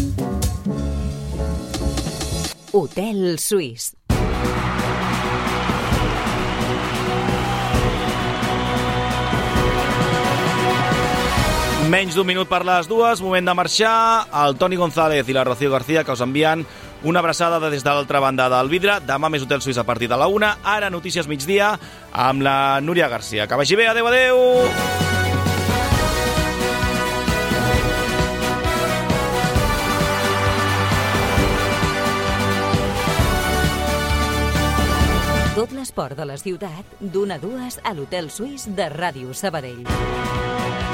Hotel Suís. Menys d'un minut per les dues, moment de marxar. El Toni González i la Rocío García que us envien una abraçada des de l'altra banda del vidre. Demà més Hotel Suís a partir de la una. Ara notícies migdia amb la Núria García. Que vagi bé, adeu, adeu! Tot l'esport de la ciutat, d'una a dues a l'Hotel Suís de Ràdio Sabadell.